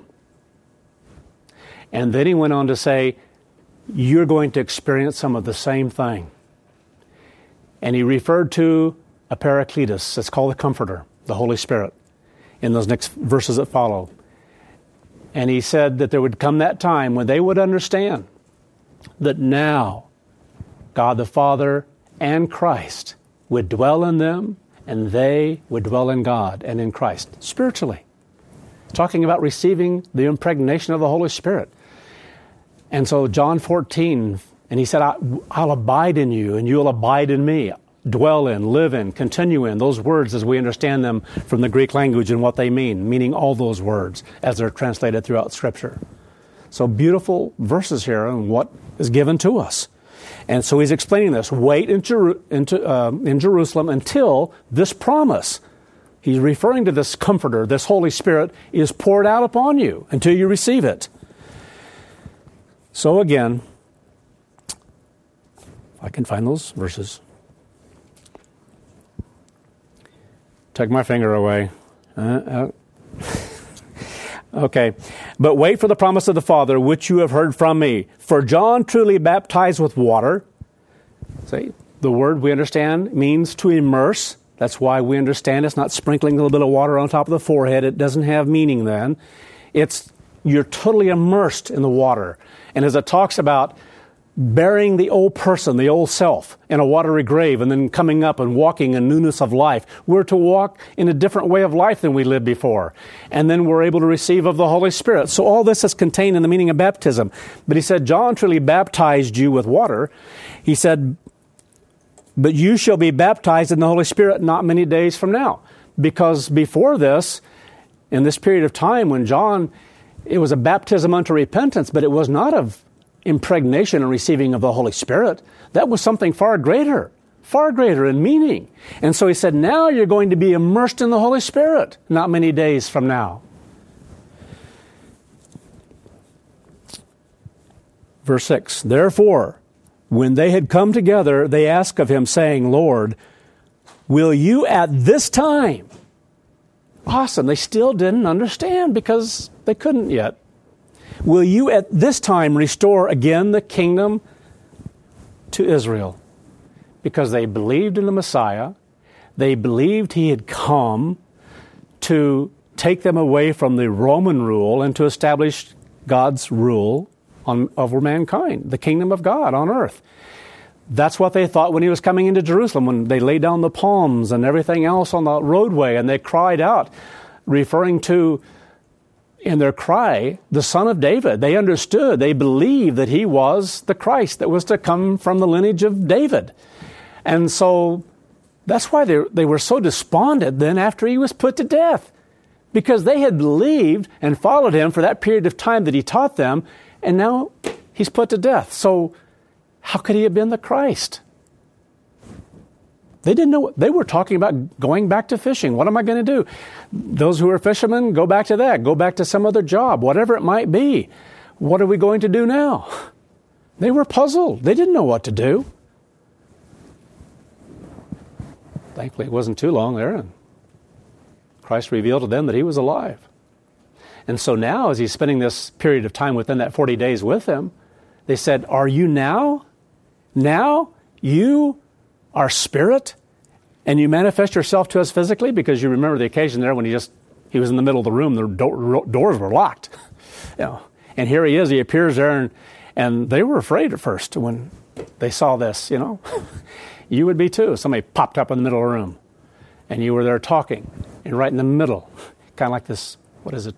And then he went on to say, you're going to experience some of the same thing. And he referred to a Paracletus, it's called the Comforter, the Holy Spirit, in those next verses that follow. And he said that there would come that time when they would understand that now God the Father and Christ would dwell in them, and they would dwell in God and in Christ, spiritually. Talking about receiving the impregnation of the Holy Spirit. And so John 14, and he said, I'll abide in you, and you'll abide in me. Dwell in, live in, continue in. Those words as we understand them from the Greek language and what they mean, meaning all those words as they're translated throughout Scripture. So beautiful verses here on what is given to us. And so he's explaining this. Wait in Jerusalem until this promise. He's referring to this Comforter, this Holy Spirit, is poured out upon you until you receive it. So again, I can find those verses. Take my finger away. Okay. But wait for the promise of the Father, which you have heard from me. For John truly baptized with water. See, the word we understand means to immerse. That's why we understand it's not sprinkling a little bit of water on top of the forehead. It doesn't have meaning then. You're totally immersed in the water. And as it talks about burying the old person, the old self, in a watery grave, and then coming up and walking in newness of life. We're to walk in a different way of life than we lived before. And then we're able to receive of the Holy Spirit. So all this is contained in the meaning of baptism. But he said, John truly baptized you with water. He said, but you shall be baptized in the Holy Spirit not many days from now. Because before this, in this period of time when John, it was a baptism unto repentance, but it was not of impregnation and receiving of the Holy Spirit. That was something far greater in meaning. And so he said, now you're going to be immersed in the Holy Spirit not many days from now. Verse 6, therefore, when they had come together, they asked of him, saying, Lord, will you at this time? Awesome. They still didn't understand because they couldn't yet. Will you at this time restore again the kingdom to Israel? Because they believed in the Messiah. They believed he had come to take them away from the Roman rule and to establish God's rule over mankind, the kingdom of God on earth. That's what they thought when he was coming into Jerusalem, when they laid down the palms and everything else on the roadway, and they cried out, referring to, in their cry, the Son of David. They understood, they believed that he was the Christ that was to come from the lineage of David. And so that's why they were so despondent then after he was put to death, because they had believed and followed him for that period of time that he taught them, and now he's put to death. So how could he have been the Christ? They didn't know. They were talking about going back to fishing. What am I going to do? Those who are fishermen, go back to that. Go back to some other job, whatever it might be. What are we going to do now? They were puzzled. They didn't know what to do. Thankfully, it wasn't too long there, and Christ revealed to them that he was alive. And so now, as he's spending this period of time within that 40 days with them, they said, are you now? Now you are spirit, and you manifest yourself to us physically? Because you remember the occasion there when he was in the middle of the room, the doors were locked. And here he is, he appears there, and they were afraid at first when They saw this, you know. You would be too. Somebody popped up in the middle of the room, and you were there talking, and right in the middle, kind of like this, what is it,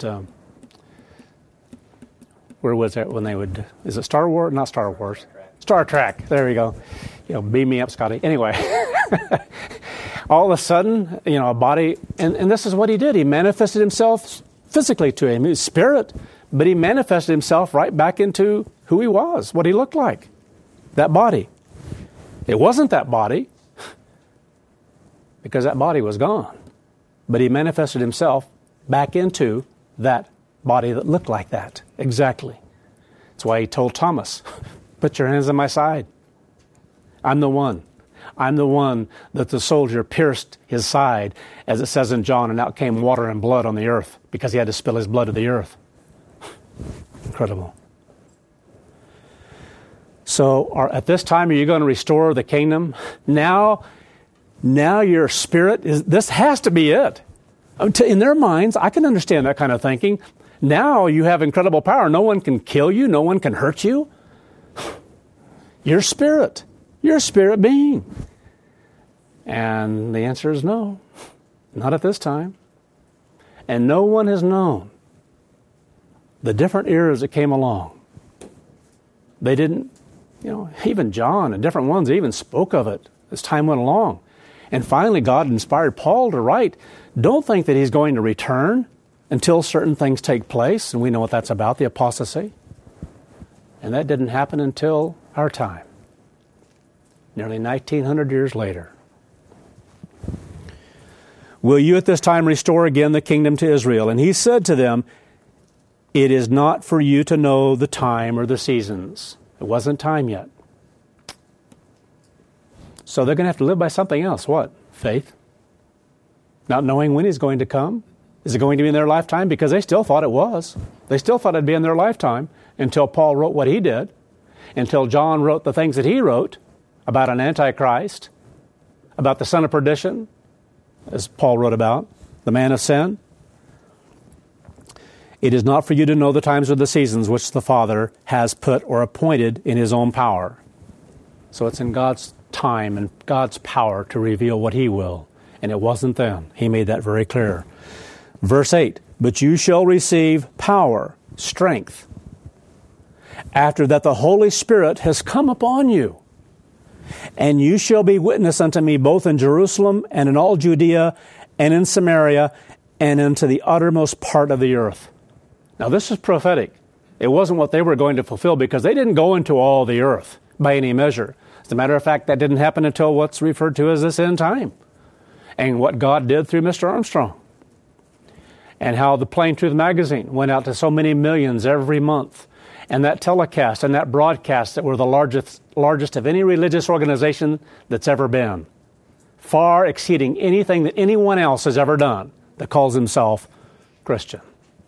where was it when they would, is it Star Wars? Not Star Wars. Star Trek. There we go. You know, beam me up, Scotty. Anyway, all of a sudden, you know, a body, and this is what he did. He manifested himself physically to him. He was spirit, but he manifested himself right back into who he was, what he looked like, that body. It wasn't that body, because that body was gone. But he manifested himself back into that body that looked like that, exactly. That's why he told Thomas, put your hands on my side. I'm the one. I'm the one that the soldier pierced his side, as it says in John, and out came water and blood on the earth, because he had to spill his blood to the earth. Incredible. So at this time, are you going to restore the kingdom? Now your spirit this has to be it. In their minds, I can understand that kind of thinking. Now you have incredible power. No one can kill you. No one can hurt you. You're spirit being. And the answer is no, not at this time. And no one has known the different eras that came along. They didn't, you know, even John and different ones even spoke of it as time went along. And finally, God inspired Paul to write, don't think that he's going to return until certain things take place. And we know what that's about, the apostasy. And that didn't happen until our time, nearly 1900 years later. Will you at this time restore again the kingdom to Israel? And he said to them, it is not for you to know the time or the seasons. It wasn't time yet. So they're going to have to live by something else. What? Faith. Not knowing when he's going to come. Is it going to be in their lifetime? Because they still thought it was. They still thought it'd be in their lifetime until Paul wrote what he did, until John wrote the things that he wrote about an antichrist, about the son of perdition, as Paul wrote about, the man of sin. It is not for you to know the times or the seasons which the Father has put or appointed in his own power. So it's in God's time and God's power to reveal what he will. And it wasn't then. He made that very clear. Verse 8, but you shall receive power, strength, after that the Holy Spirit has come upon you. And you shall be witness unto me both in Jerusalem and in all Judea and in Samaria and into the uttermost part of the earth. Now this is prophetic. It wasn't what they were going to fulfill because they didn't go into all the earth by any measure. As a matter of fact, that didn't happen until what's referred to as this end time. And what God did through Mr. Armstrong. And how the Plain Truth magazine went out to so many millions every month. And that telecast and that broadcast that were the largest of any religious organization that's ever been. Far exceeding anything that anyone else has ever done that calls himself Christian.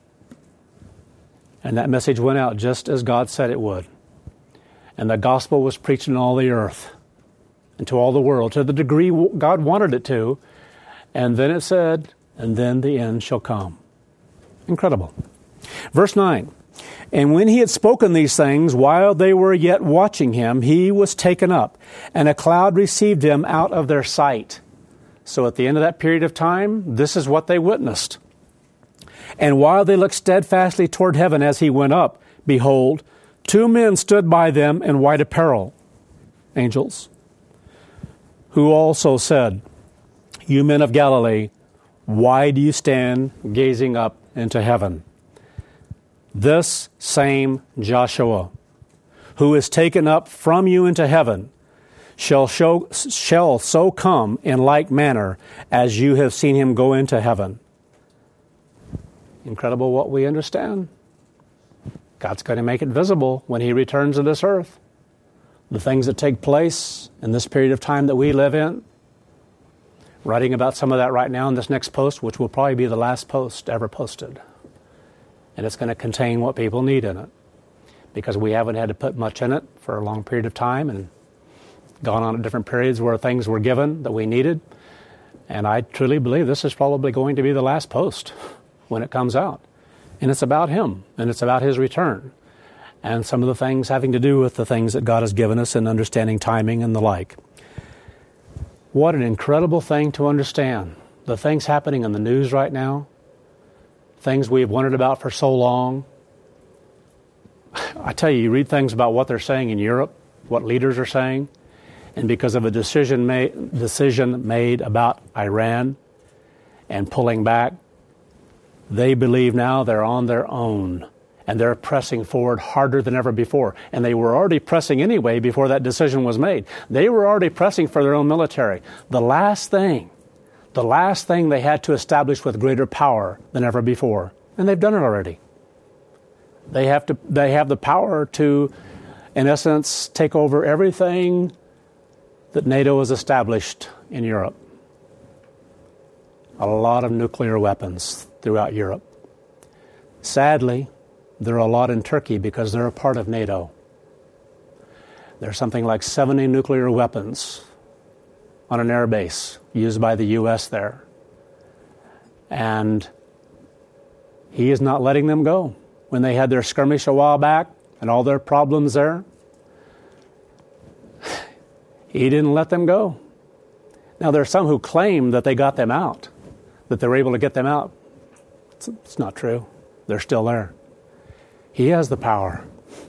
And that message went out just as God said it would. And the gospel was preached in all the earth and to all the world to the degree God wanted it to. And then it said, and then the end shall come. Incredible. Verse 9. And when he had spoken these things, while they were yet watching him, he was taken up, and a cloud received him out of their sight. So at the end of that period of time, this is what they witnessed. And while they looked steadfastly toward heaven as he went up, behold, two men stood by them in white apparel, angels, who also said, you men of Galilee, why do you stand gazing up into heaven? This same Joshua, who is taken up from you into heaven, shall so come in like manner as you have seen him go into heaven. Incredible what we understand. God's going to make it visible when he returns to this earth. The things that take place in this period of time that we live in. Writing about some of that right now in this next post, which will probably be the last post ever posted. And it's going to contain what people need in it. Because we haven't had to put much in it for a long period of time and gone on at different periods where things were given that we needed. And I truly believe this is probably going to be the last post when it comes out. And it's about him, and it's about his return. and some of the things having to do with the things that God has given us in understanding timing and the like. What an incredible thing to understand. The things happening in the news right now, things we've wondered about for so long. I tell you, you read things about what they're saying in Europe, what leaders are saying, and because of a decision made about Iran and pulling back, they believe now they're on their own, and they're pressing forward harder than ever before. And they were already pressing anyway before that decision was made. They were already pressing for their own military. The last thing they had to establish with greater power than ever before, and they've done it already. They have the power to, in essence, take over everything that NATO has established in Europe. A lot of nuclear weapons throughout Europe. Sadly, there are a lot in Turkey because they're a part of NATO. There's something like 70 nuclear weapons on an air base used by the U.S. there. And he is not letting them go. When they had their skirmish a while back and all their problems there, he didn't let them go. Now, there are some who claim that they got them out, that they were able to get them out. It's not true. They're still there. He has the power.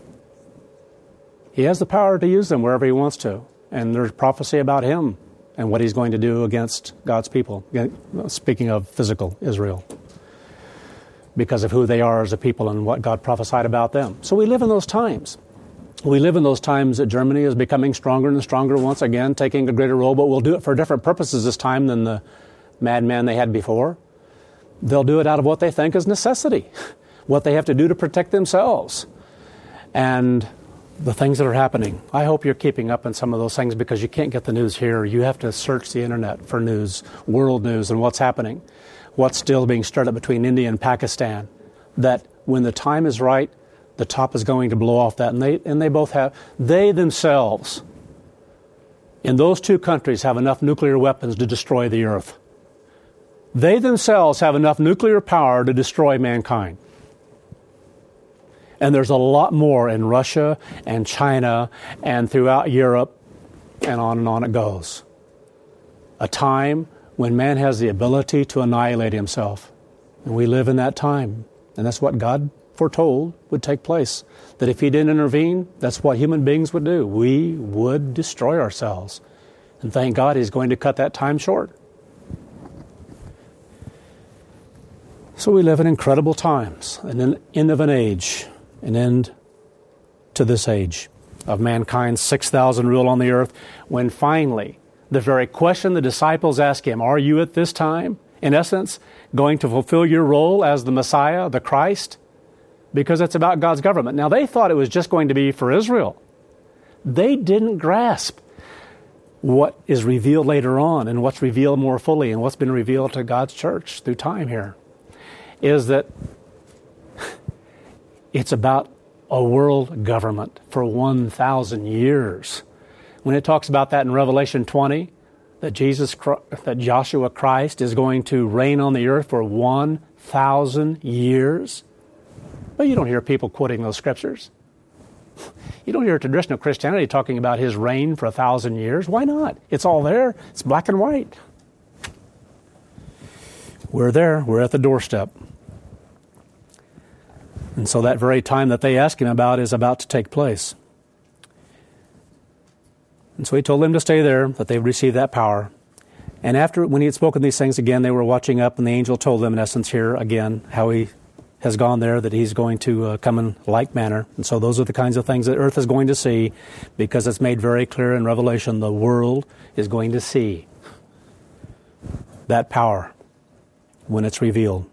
He has the power to use them wherever he wants to. And there's prophecy about him and what he's going to do against God's people, speaking of physical Israel, because of who they are as a people and what God prophesied about them. So we live in those times. We live in those times that Germany is becoming stronger and stronger once again, taking a greater role, but we'll do it for different purposes this time than the madman they had before. They'll do it out of what they think is necessity, what they have to do to protect themselves, and the things that are happening. I hope you're keeping up on some of those things because you can't get the news here. You have to search the internet for news, world news, and what's happening, what's still being stirred up between India and Pakistan, that when the time is right, the top is going to blow off that. And they themselves, in those two countries, have enough nuclear weapons to destroy the earth. They themselves have enough nuclear power to destroy mankind. And there's a lot more in Russia and China and throughout Europe, and on it goes. A time when man has the ability to annihilate himself. And we live in that time. And that's what God foretold would take place. That if he didn't intervene, that's what human beings would do. We would destroy ourselves. And thank God he's going to cut that time short. So we live in incredible times, an end of an age, an end to this age of mankind's 6,000 rule on the earth, when finally the very question the disciples ask him, are you at this time, in essence, going to fulfill your role as the Messiah, the Christ? Because it's about God's government. Now, they thought it was just going to be for Israel. They didn't grasp what is revealed later on and what's revealed more fully and what's been revealed to God's church through time here, is that it's about a world government for 1,000 years. When it talks about that in Revelation 20, that Joshua Christ is going to reign on the earth for 1,000 years. Well, you don't hear people quoting those scriptures. You don't hear traditional Christianity talking about his reign for 1,000 years. Why not? It's all there. It's black and white. We're there. We're at the doorstep. And so that very time that they ask him about is about to take place. And so he told them to stay there, that they would receive that power. And when he had spoken these things again, they were watching up, and the angel told them, in essence here again, how he has gone there, that he's going to come in like manner. And so those are the kinds of things that earth is going to see, because it's made very clear in Revelation, the world is going to see that power when it's revealed.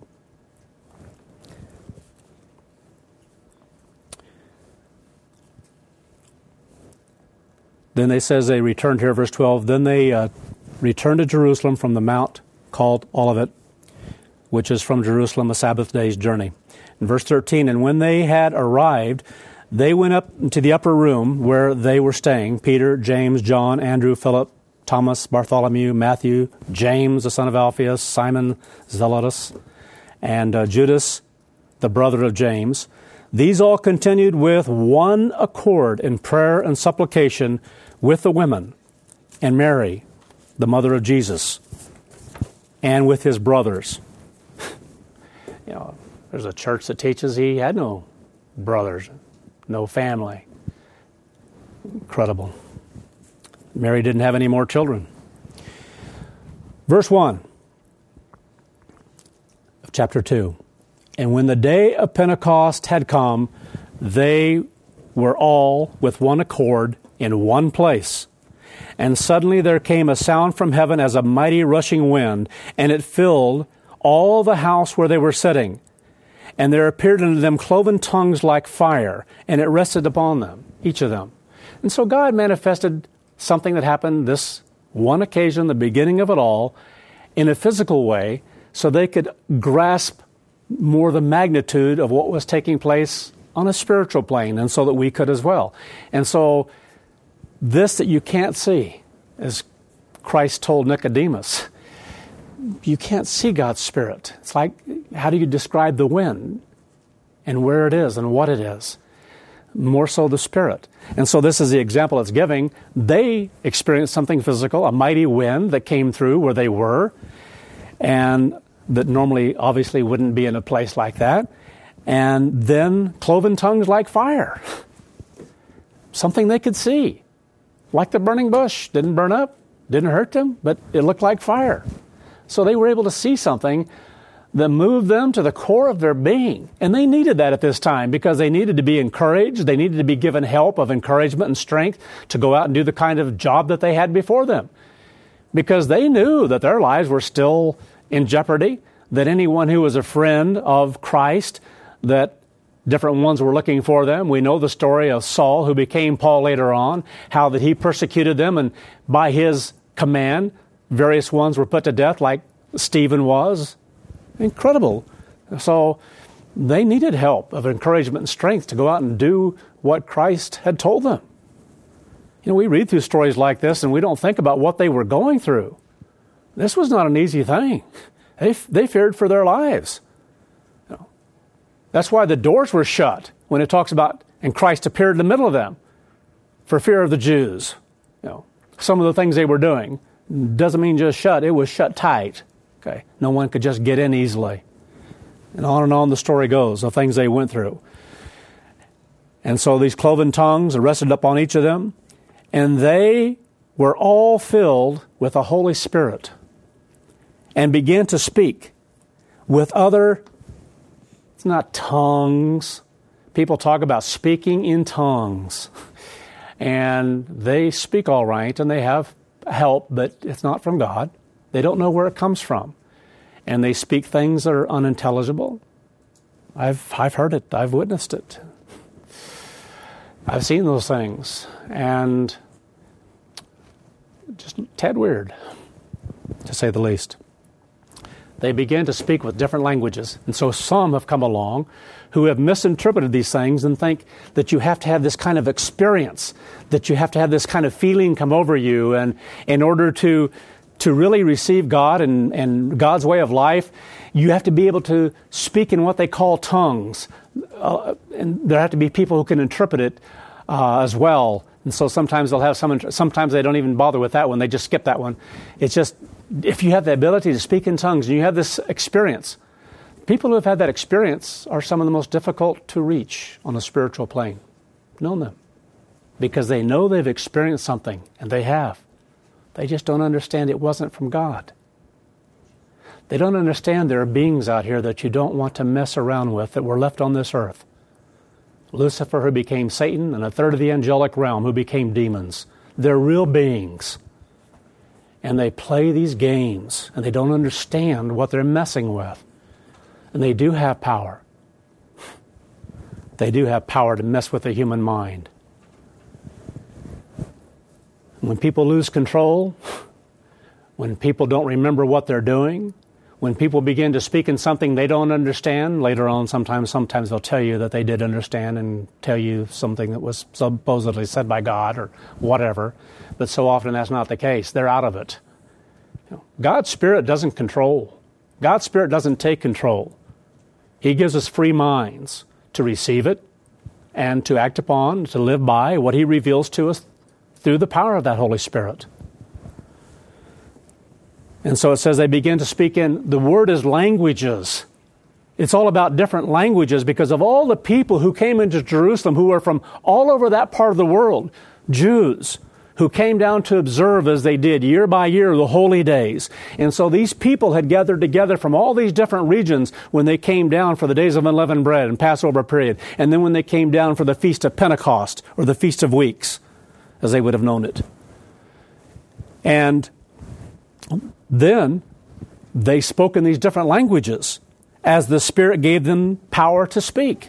Then they says they returned here, verse 12, then they returned to Jerusalem from the mount called Olivet, which is from Jerusalem a Sabbath day's journey. In verse 13, and when they had arrived, they went up into the upper room where they were staying, Peter, James, John, Andrew, Philip, Thomas, Bartholomew, Matthew, James, the son of Alphaeus, Simon Zelotes, and Judas, the brother of James. These all continued with one accord in prayer and supplication with the women and Mary, the mother of Jesus, and with his brothers. There's a church that teaches he had no brothers, no family. Incredible. Mary didn't have any more children. Verse 1 of chapter 2. And when the day of Pentecost had come, they were all with one accord in one place. And suddenly there came a sound from heaven as a mighty rushing wind, and it filled all the house where they were sitting. And there appeared unto them cloven tongues like fire, and it rested upon them, each of them. And so God manifested something that happened this one occasion, the beginning of it all, in a physical way, so they could grasp more the magnitude of what was taking place on a spiritual plane, and so that we could as well. And so this that you can't see, as Christ told Nicodemus, you can't see God's Spirit. It's like, how do you describe the wind and where it is and what it is? More so the Spirit. And so this is the example it's giving. They experienced something physical, a mighty wind that came through where they were, and that normally obviously wouldn't be in a place like that. And then cloven tongues like fire. Something they could see. Like the burning bush. Didn't burn up, didn't hurt them, but it looked like fire. So they were able to see something that moved them to the core of their being. And they needed that at this time because they needed to be encouraged. They needed to be given help of encouragement and strength to go out and do the kind of job that they had before them. Because they knew that their lives were still in jeopardy, that anyone who was a friend of Christ, that different ones were looking for them. We know the story of Saul, who became Paul later on, how that he persecuted them, and by his command, various ones were put to death, like Stephen was. Incredible. So they needed help of encouragement and strength to go out and do what Christ had told them. We read through stories like this and we don't think about what they were going through. This was not an easy thing. They feared for their lives. That's why the doors were shut when it talks about, and Christ appeared in the middle of them for fear of the Jews. Some of the things they were doing doesn't mean just shut. It was shut tight. Okay, no one could just get in easily. And on the story goes of things they went through. And so these cloven tongues rested upon each of them, and they were all filled with the Holy Spirit and began to speak with other, it's not tongues. People talk about speaking in tongues. And they speak all right, and they have help, but it's not from God. They don't know where it comes from. And they speak things that are unintelligible. I've heard it. I've witnessed it. I've seen those things. And just tad weird, to say the least. They begin to speak with different languages. And so some have come along who have misinterpreted these things and think that you have to have this kind of experience, that you have to have this kind of feeling come over you. And in order to really receive God and God's way of life, you have to be able to speak in what they call tongues. And there have to be people who can interpret it as well. And so sometimes they'll have sometimes they don't even bother with that one. They just skip that one. It's just, if you have the ability to speak in tongues and you have this experience, people who have had that experience are some of the most difficult to reach on a spiritual plane. Know them. Because they know they've experienced something, and they have. They just don't understand it wasn't from God. They don't understand there are beings out here that you don't want to mess around with that were left on this earth. Lucifer, who became Satan, and a third of the angelic realm who became demons. They're real beings. And they play these games, and they don't understand what they're messing with. And they do have power. They do have power to mess with the human mind. When people lose control, when people don't remember what they're doing, when people begin to speak in something they don't understand, later on sometimes they'll tell you that they did understand and tell you something that was supposedly said by God or whatever, but so often that's not the case. They're out of it. God's Spirit doesn't control. God's Spirit doesn't take control. He gives us free minds to receive it and to act upon, to live by what He reveals to us through the power of that Holy Spirit. And so it says they begin to speak in, the word is languages. It's all about different languages because of all the people who came into Jerusalem who were from all over that part of the world, Jews, who came down to observe as they did year by year the holy days. And so these people had gathered together from all these different regions when they came down for the days of unleavened bread and Passover period, and then when they came down for the Feast of Pentecost or the Feast of Weeks, as they would have known it. And then they spoke in these different languages as the Spirit gave them power to speak.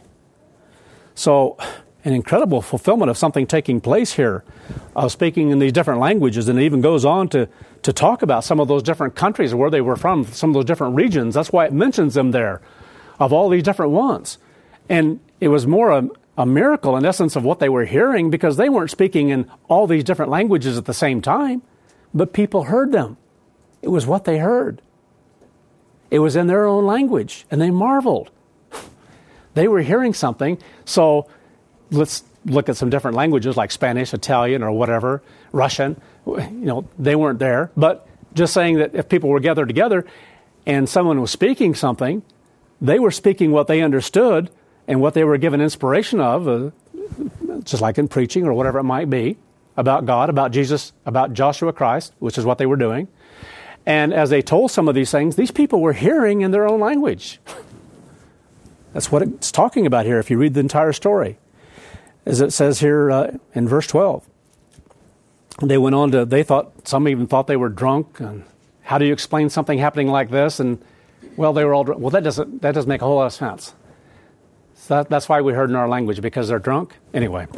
So, an incredible fulfillment of something taking place here, of speaking in these different languages, and it even goes on to talk about some of those different countries where they were from, some of those different regions. That's why it mentions them there, of all these different ones. And it was more a miracle, in essence, of what they were hearing, because they weren't speaking in all these different languages at the same time, but people heard them. It was what they heard. It was in their own language, and they marveled. They were hearing something. So let's look at some different languages like Spanish, Italian, or whatever, Russian. They weren't there. But just saying that if people were gathered together and someone was speaking something, they were speaking what they understood and what they were given inspiration of, just like in preaching or whatever it might be, about God, about Jesus, about Joshua Christ, which is what they were doing. And as they told some of these things, these people were hearing in their own language. That's what it's talking about here if you read the entire story. As it says here in verse 12. They went on to, some even thought they were drunk. And how do you explain something happening like this? And, well, they were all drunk. Well, that doesn't make a whole lot of sense. So that's why we heard in our language, because they're drunk. Anyway.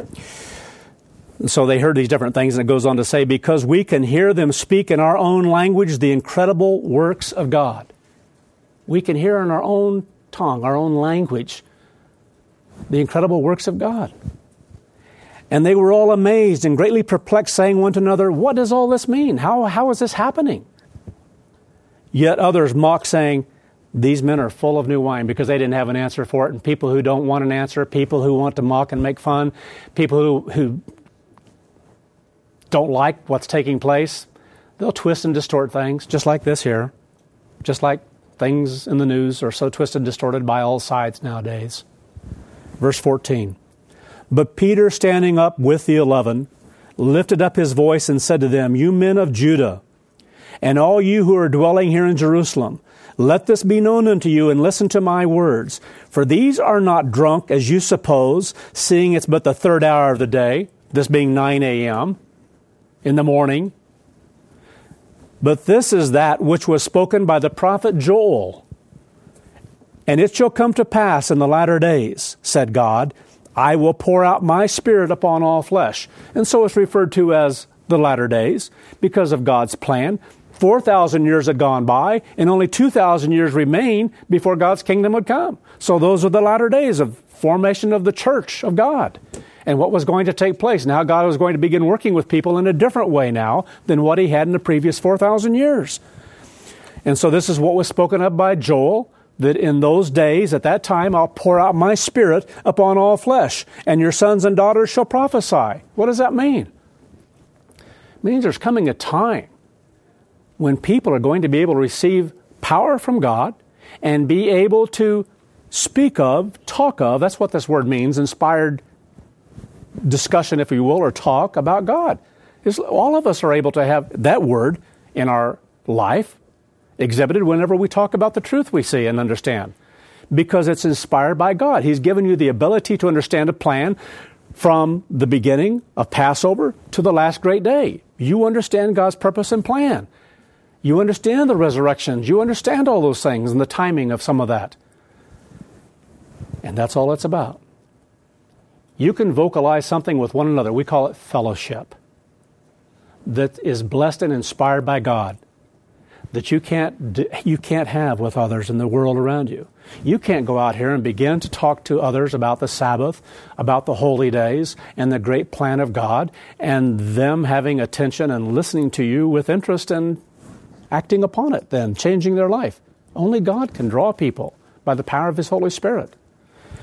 And so they heard these different things, and it goes on to say, because we can hear them speak in our own language the incredible works of God. We can hear in our own tongue, our own language, the incredible works of God. And they were all amazed and greatly perplexed, saying one to another, what does all this mean? How is this happening? Yet others mocked, saying, these men are full of new wine, because they didn't have an answer for it. And people who don't want an answer, people who want to mock and make fun, people who don't like what's taking place, they'll twist and distort things, just like this here. Just like things in the news are so twisted and distorted by all sides nowadays. Verse 14. But Peter, standing up with the 11, lifted up his voice and said to them, you men of Judah, and all you who are dwelling here in Jerusalem, let this be known unto you, and listen to my words. For these are not drunk, as you suppose, seeing it's but the third hour of the day, this being 9 a.m., in the morning. But this is that which was spoken by the prophet Joel. And it shall come to pass in the latter days, said God, I will pour out my Spirit upon all flesh. And so it's referred to as the latter days because of God's plan. 4,000 years had gone by, and only 2,000 years remain before God's kingdom would come. So those are the latter days of formation of the church of God. And what was going to take place. Now God was going to begin working with people in a different way now than what He had in the previous 4,000 years. And so this is what was spoken of by Joel, that in those days, at that time, I'll pour out my Spirit upon all flesh, and your sons and daughters shall prophesy. What does that mean? It means there's coming a time when people are going to be able to receive power from God and be able to speak of, talk of, that's what this word means, inspired discussion, if you will, or talk about God. All of us are able to have that word in our life exhibited whenever we talk about the truth we see and understand, because it's inspired by God. He's given you the ability to understand a plan from the beginning of Passover to the last great day. You understand God's purpose and plan. You understand the resurrections. You understand all those things and the timing of some of that. And that's all it's about. You can vocalize something with one another. We call it fellowship. That is blessed and inspired by God. That you can't have with others in the world around you. You can't go out here and begin to talk to others about the Sabbath, about the holy days, and the great plan of God, and them having attention and listening to you with interest and acting upon it, then changing their life. Only God can draw people by the power of His Holy Spirit.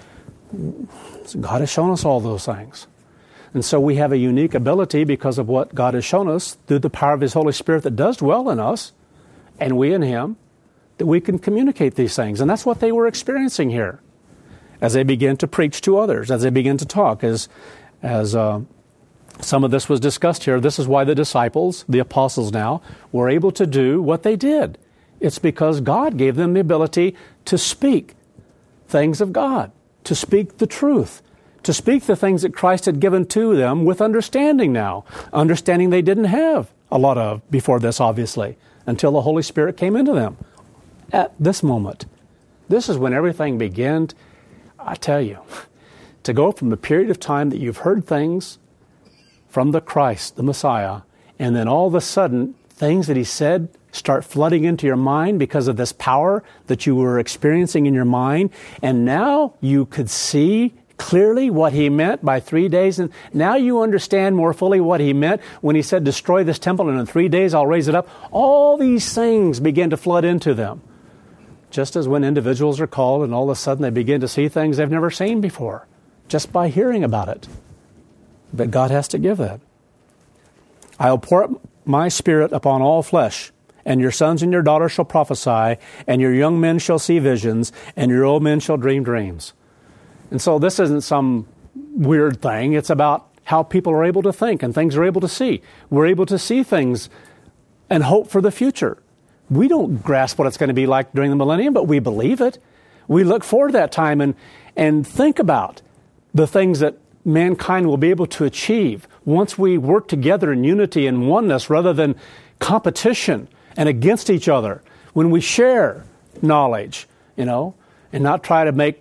God has shown us all those things. And so we have a unique ability because of what God has shown us through the power of His Holy Spirit that does dwell in us, and we in Him, that we can communicate these things. And that's what they were experiencing here as they began to preach to others, as they began to talk, as some of this was discussed here. This is why the disciples, the apostles now, were able to do what they did. It's because God gave them the ability to speak things of God, to speak the truth, to speak the things that Christ had given to them with understanding now. Understanding they didn't have a lot of before this, obviously, until the Holy Spirit came into them at this moment. This is when everything began. I tell you, to go from the period of time that you've heard things from the Christ, the Messiah, and then all of a sudden, things that He said start flooding into your mind because of this power that you were experiencing in your mind, and now you could see clearly what He meant by 3 days, and now you understand more fully what He meant when He said, destroy this temple, and in 3 days I'll raise it up. All these things begin to flood into them. Just as when individuals are called and all of a sudden they begin to see things they've never seen before, just by hearing about it. But God has to give that. I'll pour out my Spirit upon all flesh, and your sons and your daughters shall prophesy, and your young men shall see visions, and your old men shall dream dreams. And so this isn't some weird thing. It's about how people are able to think and things are able to see. We're able to see things and hope for the future. We don't grasp what it's going to be like during the millennium, but we believe it. We look forward to that time and think about the things that mankind will be able to achieve once we work together in unity and oneness rather than competition and against each other. When we share knowledge, and not try to make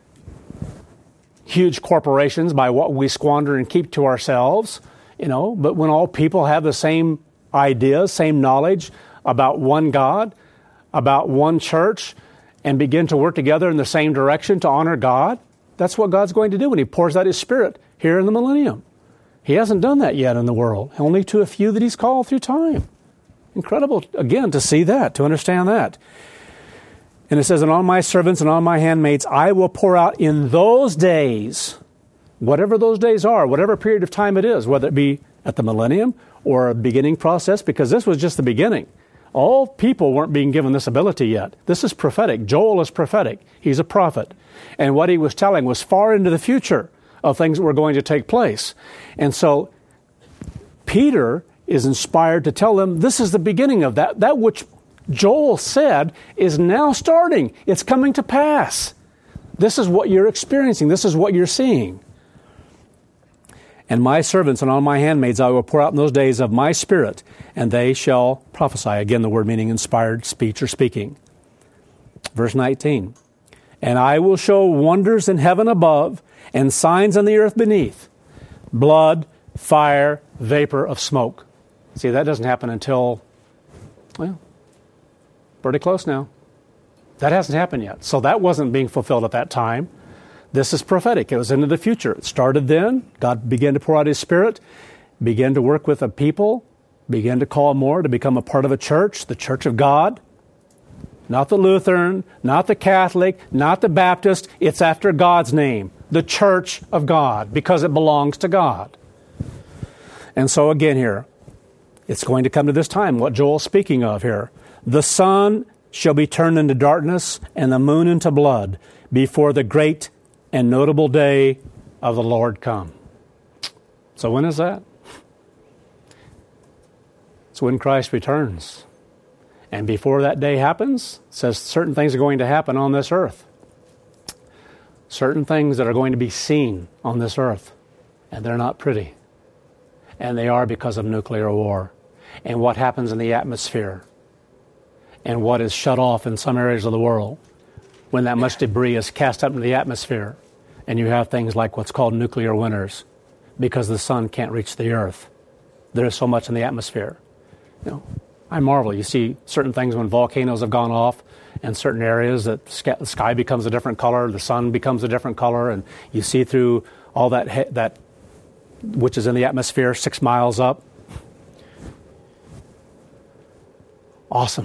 huge corporations by what we squander and keep to ourselves, but when all people have the same ideas, same knowledge about one God, about one church, and begin to work together in the same direction to honor God, that's what God's going to do when He pours out His Spirit here in the millennium. He hasn't done that yet in the world, only to a few that He's called through time. Incredible, again, to see that, to understand that. And it says, and on my servants and on my handmaids, I will pour out in those days, whatever those days are, whatever period of time it is, whether it be at the millennium or a beginning process, because this was just the beginning. All people weren't being given this ability yet. This is prophetic. Joel is prophetic. He's a prophet. And what he was telling was far into the future of things that were going to take place. And so Peter is inspired to tell them this is the beginning of that. That which Joel said is now starting. It's coming to pass. This is what you're experiencing. This is what you're seeing. And my servants and on my handmaids I will pour out in those days of my Spirit, and they shall prophesy. Again, the word meaning inspired speech or speaking. Verse 19. And I will show wonders in heaven above, and signs on the earth beneath, blood, fire, vapor of smoke. See, that doesn't happen until, pretty close now. That hasn't happened yet. So that wasn't being fulfilled at that time. This is prophetic. It was into the future. It started then. God began to pour out His Spirit, began to work with a people, began to call more to become a part of a church, the Church of God. Not the Lutheran, not the Catholic, not the Baptist. It's after God's name, the Church of God, because it belongs to God. And so again here, it's going to come to this time, what Joel's speaking of here. The sun shall be turned into darkness and the moon into blood before the great and notable day of the Lord come. So when is that? It's when Christ returns. And before that day happens, it says certain things are going to happen on this earth. Certain things that are going to be seen on this earth. And they're not pretty. And they are because of nuclear war. And what happens in the atmosphere. And what is shut off in some areas of the world. When that much debris is cast up into the atmosphere. And you have things like what's called nuclear winters. Because the sun can't reach the earth. There's so much in the atmosphere. I marvel. You see certain things when volcanoes have gone off in certain areas that the sky becomes a different color, the sun becomes a different color, and you see through all that which is in the atmosphere 6 miles up. Awesome.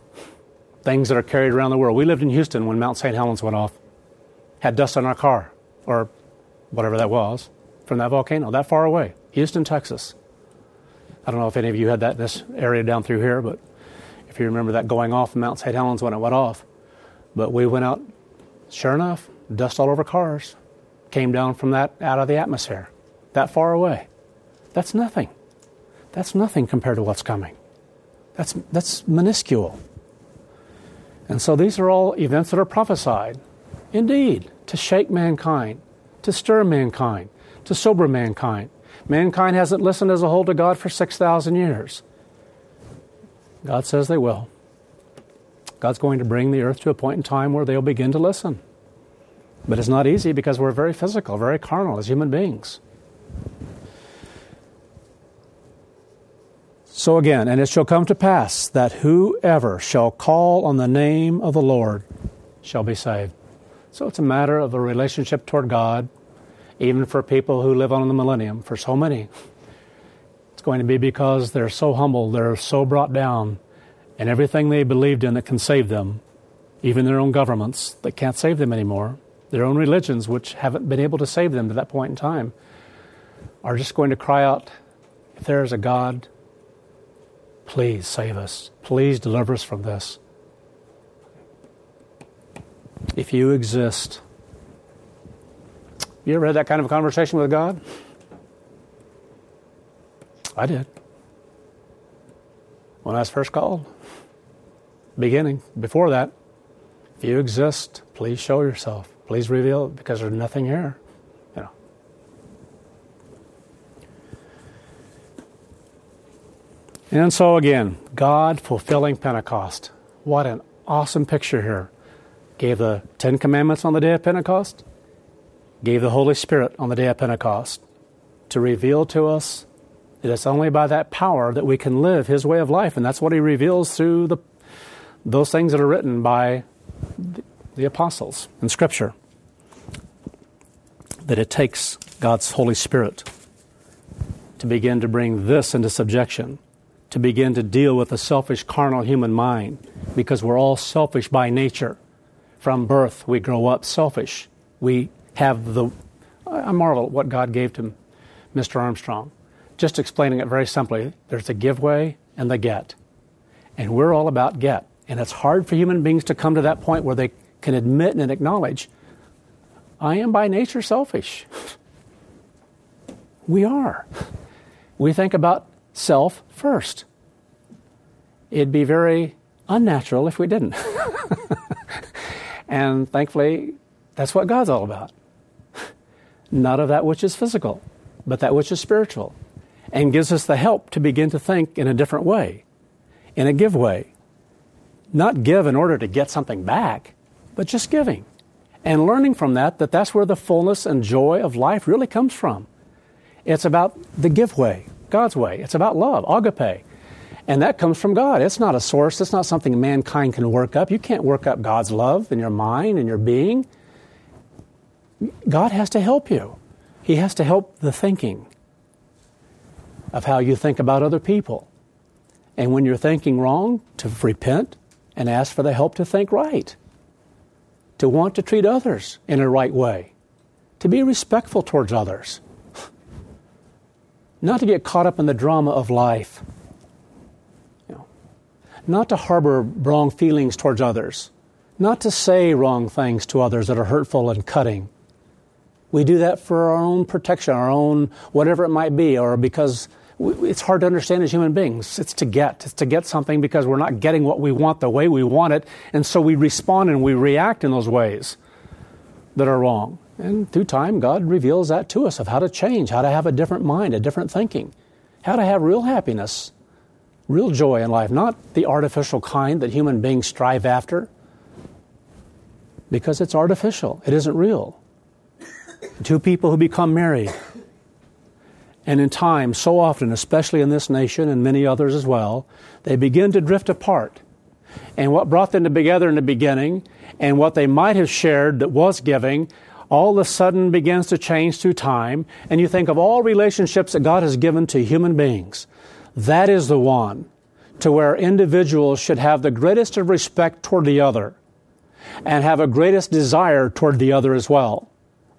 Things that are carried around the world. We lived in Houston when Mount St. Helens went off. Had dust on our car. or whatever that was, from that volcano, that far away, Houston, Texas. I don't know if any of you had that in this area down through here, but if you remember that going off in Mount St. Helens when it went off. But we went out, sure enough, dust all over cars came down from that out of the atmosphere, that far away. That's nothing. That's nothing compared to what's coming. That's minuscule. And so these are all events that are prophesied, indeed, to shake mankind, to stir mankind, to sober mankind. Mankind hasn't listened as a whole to God for 6,000 years. God says they will. God's going to bring the earth to a point in time where they'll begin to listen. But it's not easy because we're very physical, very carnal as human beings. So again, and it shall come to pass that whoever shall call on the name of the Lord shall be saved. So it's a matter of a relationship toward God, even for people who live on the millennium, for so many. It's going to be because they're so humble, they're so brought down, and everything they believed in that can save them, even their own governments that can't save them anymore, their own religions which haven't been able to save them to that point in time, are just going to cry out, if there is a God, please save us. Please deliver us from this. If you exist. You ever had that kind of a conversation with God? I did. When I was first called. Beginning. Before that, if you exist, please show yourself. Please reveal it, because there's nothing here. You know. And so again, God fulfilling Pentecost. What an awesome picture here. Gave the 10 Commandments on the day of Pentecost. Gave the Holy Spirit on the day of Pentecost to reveal to us that it's only by that power that we can live His way of life. And that's what He reveals through those things that are written by the apostles in Scripture. That it takes God's Holy Spirit to begin to bring this into subjection, to begin to deal with the selfish, carnal human mind, because we're all selfish by nature. From birth, we grow up selfish. We have I marvel at what God gave to Mr. Armstrong. Just explaining it very simply, there's a give way and the get. And we're all about get. And it's hard for human beings to come to that point where they can admit and acknowledge, I am by nature selfish. We are. We think about self first. It'd be very unnatural if we didn't. And thankfully, that's what God's all about. Not of that which is physical, but that which is spiritual. And gives us the help to begin to think in a different way, in a give way. Not give in order to get something back, but just giving. And learning from that's where the fullness and joy of life really comes from. It's about the give way, God's way. It's about love, agape. And that comes from God. It's not a source. It's not something mankind can work up. You can't work up God's love in your mind and your being. God has to help you. He has to help the thinking of how you think about other people. And when you're thinking wrong, to repent and ask for the help to think right. To want to treat others in a right way. To be respectful towards others. Not to get caught up in the drama of life. Not to harbor wrong feelings towards others. Not to say wrong things to others that are hurtful and cutting. We do that for our own protection, our own whatever it might be, or because it's hard to understand as human beings. It's to get something because we're not getting what we want the way we want it, and so we respond and we react in those ways that are wrong. And through time, God reveals that to us of how to change, how to have a different mind, a different thinking, how to have real happiness, real joy in life, not the artificial kind that human beings strive after, because it's artificial. It isn't real. Two people who become married, and in time, so often, especially in this nation and many others as well, they begin to drift apart. And what brought them together in the beginning, and what they might have shared that was giving, all of a sudden begins to change through time. And you think of all relationships that God has given to human beings. That is the one to where individuals should have the greatest of respect toward the other and have a greatest desire toward the other as well.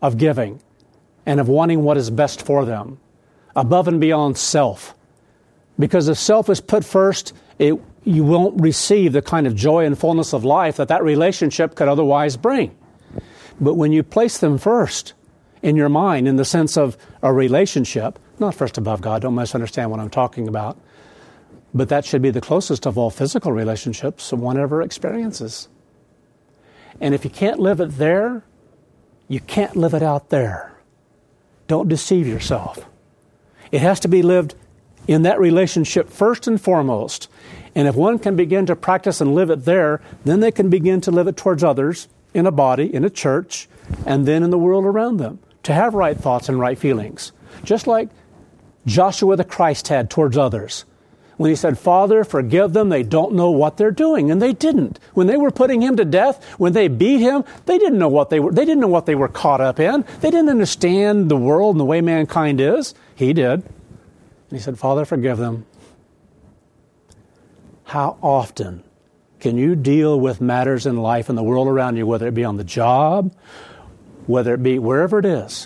of giving and of wanting what is best for them, above and beyond self. Because if self is put first, you won't receive the kind of joy and fullness of life that relationship could otherwise bring. But when you place them first in your mind, in the sense of a relationship, not first above God, don't misunderstand what I'm talking about, but that should be the closest of all physical relationships one ever experiences. And if you can't live it there, you can't live it out there. Don't deceive yourself. It has to be lived in that relationship first and foremost. And if one can begin to practice and live it there, then they can begin to live it towards others, in a body, in a church, and then in the world around them, to have right thoughts and right feelings. Just like Joshua the Christ had towards others. When he said, Father, forgive them, they don't know what they're doing. And they didn't. When they were putting him to death, when they beat him, they didn't know what they were caught up in. They didn't understand the world and the way mankind is. He did. And he said, Father, forgive them. How often can you deal with matters in life and the world around you, whether it be on the job, whether it be wherever it is,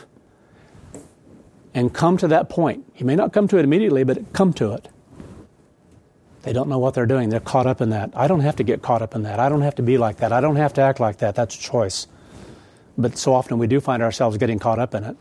and come to that point? You may not come to it immediately, but come to it. They don't know what they're doing. They're caught up in that. I don't have to get caught up in that. I don't have to be like that. I don't have to act like that. That's a choice. But so often we do find ourselves getting caught up in it.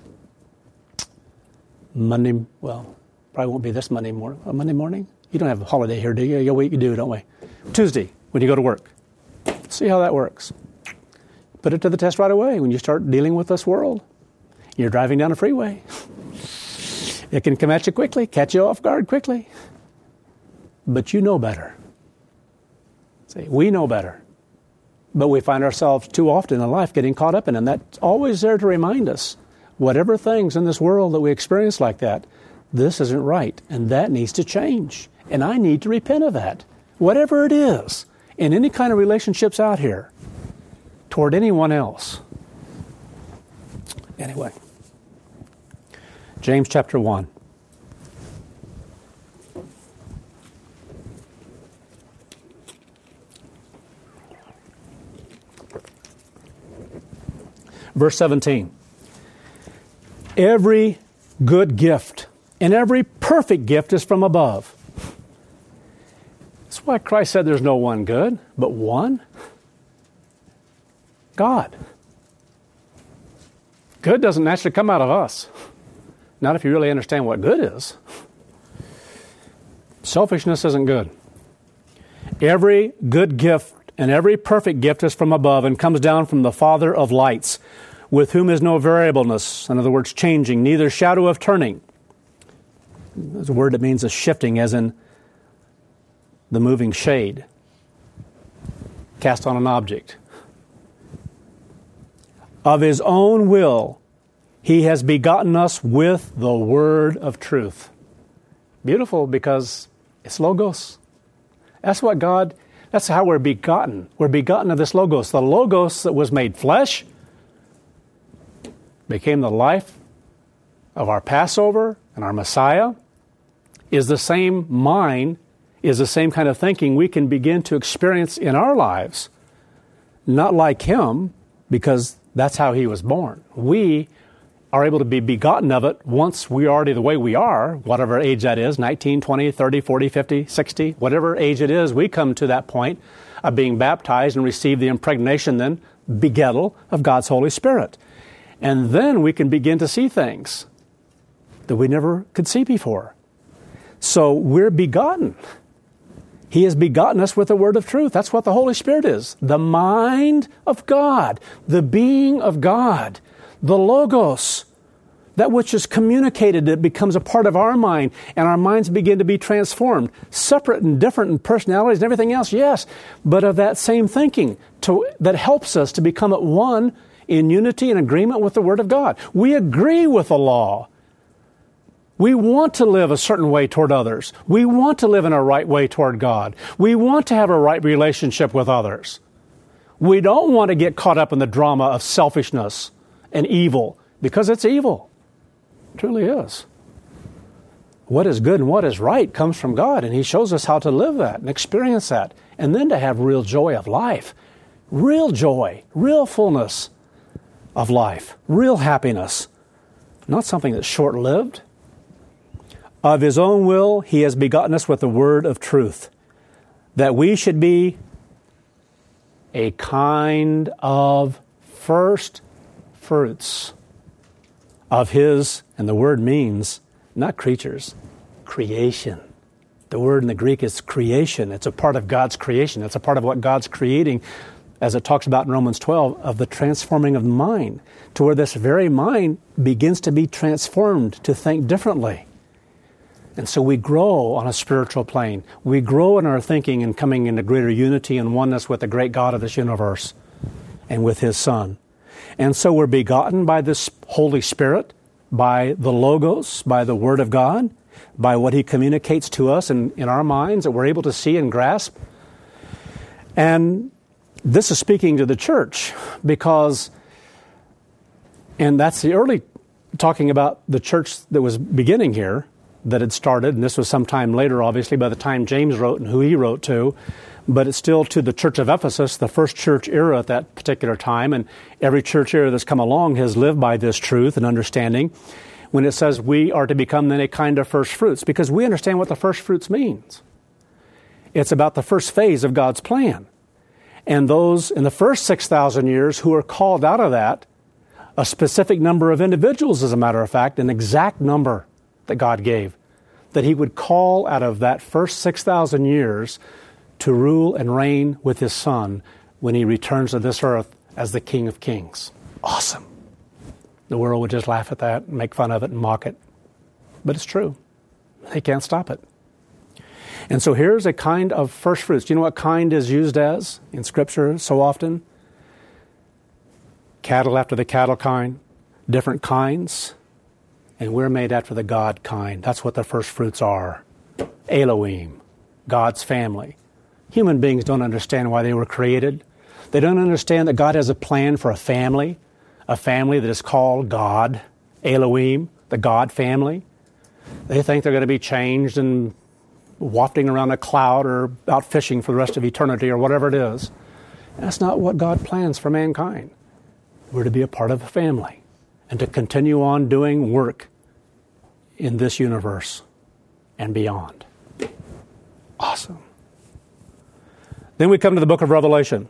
Monday, well, probably won't be this Monday morning. Monday morning? You don't have a holiday here, do you? Yeah, we do, don't we? Tuesday, when you go to work. See how that works. Put it to the test right away when you start dealing with this world. You're driving down a freeway. It can come at you quickly, catch you off guard quickly. But you know better. See, we know better. But we find ourselves too often in life getting caught up in it. And that's always there to remind us, whatever things in this world that we experience like that, this isn't right. And that needs to change. And I need to repent of that. Whatever it is, in any kind of relationships out here, toward anyone else. Anyway, James chapter 1. Verse 17. Every good gift and every perfect gift is from above. That's why Christ said there's no one good, but one. God. Good doesn't naturally come out of us. Not if you really understand what good is. Selfishness isn't good. Every good gift and every perfect gift is from above and comes down from the Father of lights, with whom is no variableness, in other words, changing, neither shadow of turning. There's a word that means a shifting, as in the moving shade cast on an object. Of his own will, he has begotten us with the word of truth. Beautiful, because it's Logos. That's how we're begotten. We're begotten of this Logos. The Logos that was made flesh became the life of our Passover and our Messiah, is the same mind, is the same kind of thinking we can begin to experience in our lives. Not like him, because that's how he was born. We are able to be begotten of it once we're already the way we are, whatever age that is, 19, 20, 30, 40, 50, 60, whatever age it is, we come to that point of being baptized and receive the impregnation then, begettal, of God's Holy Spirit. And then we can begin to see things that we never could see before. So we're begotten. He has begotten us with the word of truth. That's what the Holy Spirit is. The mind of God, the being of God, the Logos, that which is communicated, that becomes a part of our mind, and our minds begin to be transformed, separate and different in personalities and everything else, yes, but of that same thinking that helps us to become at one in unity and agreement with the Word of God. We agree with the law. We want to live a certain way toward others. We want to live in a right way toward God. We want to have a right relationship with others. We don't want to get caught up in the drama of selfishness and evil, because it's evil. It truly is. What is good and what is right comes from God, and He shows us how to live that and experience that, and then to have real joy of life, real joy, real fullness, of life, real happiness, not something that's short-lived. Of his own will, he has begotten us with the word of truth, that we should be a kind of first fruits of his, and the word means not creatures, creation. The word in the Greek is creation. It's a part of God's creation. It's a part of what God's creating, as it talks about in Romans 12, of the transforming of the mind, to where this very mind begins to be transformed to think differently. And so we grow on a spiritual plane. We grow in our thinking and coming into greater unity and oneness with the great God of this universe and with his Son. And so we're begotten by this Holy Spirit, by the Logos, by the Word of God, by what he communicates to us in our minds that we're able to see and grasp. And this is speaking to the church because, and that's the early talking about the church that was beginning here, that had started, and this was sometime later, obviously, by the time James wrote and who he wrote to, but it's still to the church of Ephesus, the first church era at that particular time, and every church era that's come along has lived by this truth and understanding when it says we are to become then a kind of first fruits, because we understand what the first fruits means. It's about the first phase of God's plan. And those in the first 6,000 years who are called out of that, a specific number of individuals, as a matter of fact, an exact number that God gave, that he would call out of that first 6,000 years to rule and reign with his Son when he returns to this earth as the King of Kings. Awesome. The world would just laugh at that, and make fun of it, and mock it. But it's true. They can't stop it. And so here's a kind of first fruits. Do you know what kind is used as in Scripture so often? Cattle after the cattle kind, different kinds. And we're made after the God kind. That's what the first fruits are. Elohim, God's family. Human beings don't understand why they were created. They don't understand that God has a plan for a family that is called God, Elohim, the God family. They think they're going to be changed and wafting around a cloud or out fishing for the rest of eternity or whatever it is. That's not what God plans for mankind. We're to be a part of a family and to continue on doing work in this universe and beyond. Awesome. Then we come to the book of Revelation.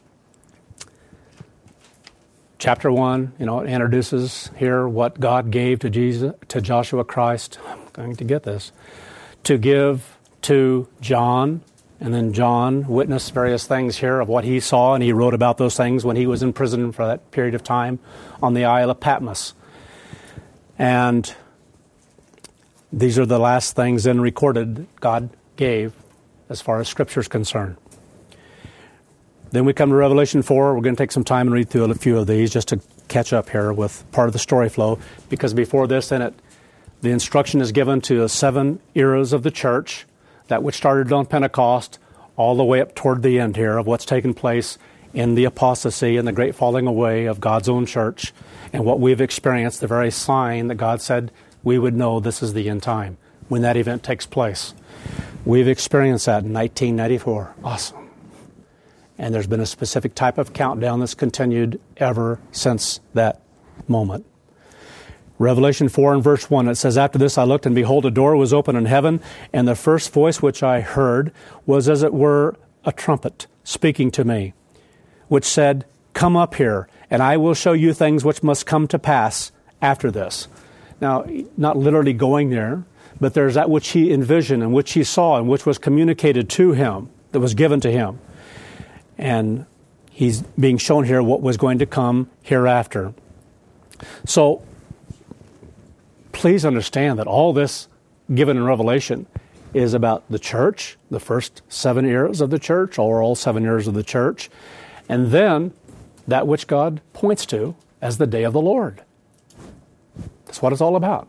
Chapter 1, it introduces here what God gave to Joshua Christ. I'm going to get this. To give to John, and then John witnessed various things here of what he saw, and he wrote about those things when he was in prison for that period of time on the Isle of Patmos. And these are the last things then recorded God gave as far as Scripture is concerned. Then we come to Revelation 4. We're going to take some time and read through a few of these just to catch up here with part of the story flow, because before this, in it, the instruction is given to the 7 eras of the church, that which started on Pentecost, all the way up toward the end here of what's taken place in the apostasy and the great falling away of God's own church, and what we've experienced, the very sign that God said we would know this is the end time, when that event takes place. We've experienced that in 1994. Awesome. And there's been a specific type of countdown that's continued ever since that moment. Revelation 4 and verse 1, it says, "After this I looked, and behold, a door was open in heaven, and the first voice which I heard was as it were a trumpet speaking to me, which said, 'Come up here, and I will show you things which must come to pass after this.'" Now, not literally going there, but there's that which he envisioned and which he saw and which was communicated to him, that was given to him. And he's being shown here what was going to come hereafter. So, please understand that all this given in Revelation is about the church, the first 7 eras of the church, or all 7 eras of the church, and then that which God points to as the day of the Lord. That's what it's all about.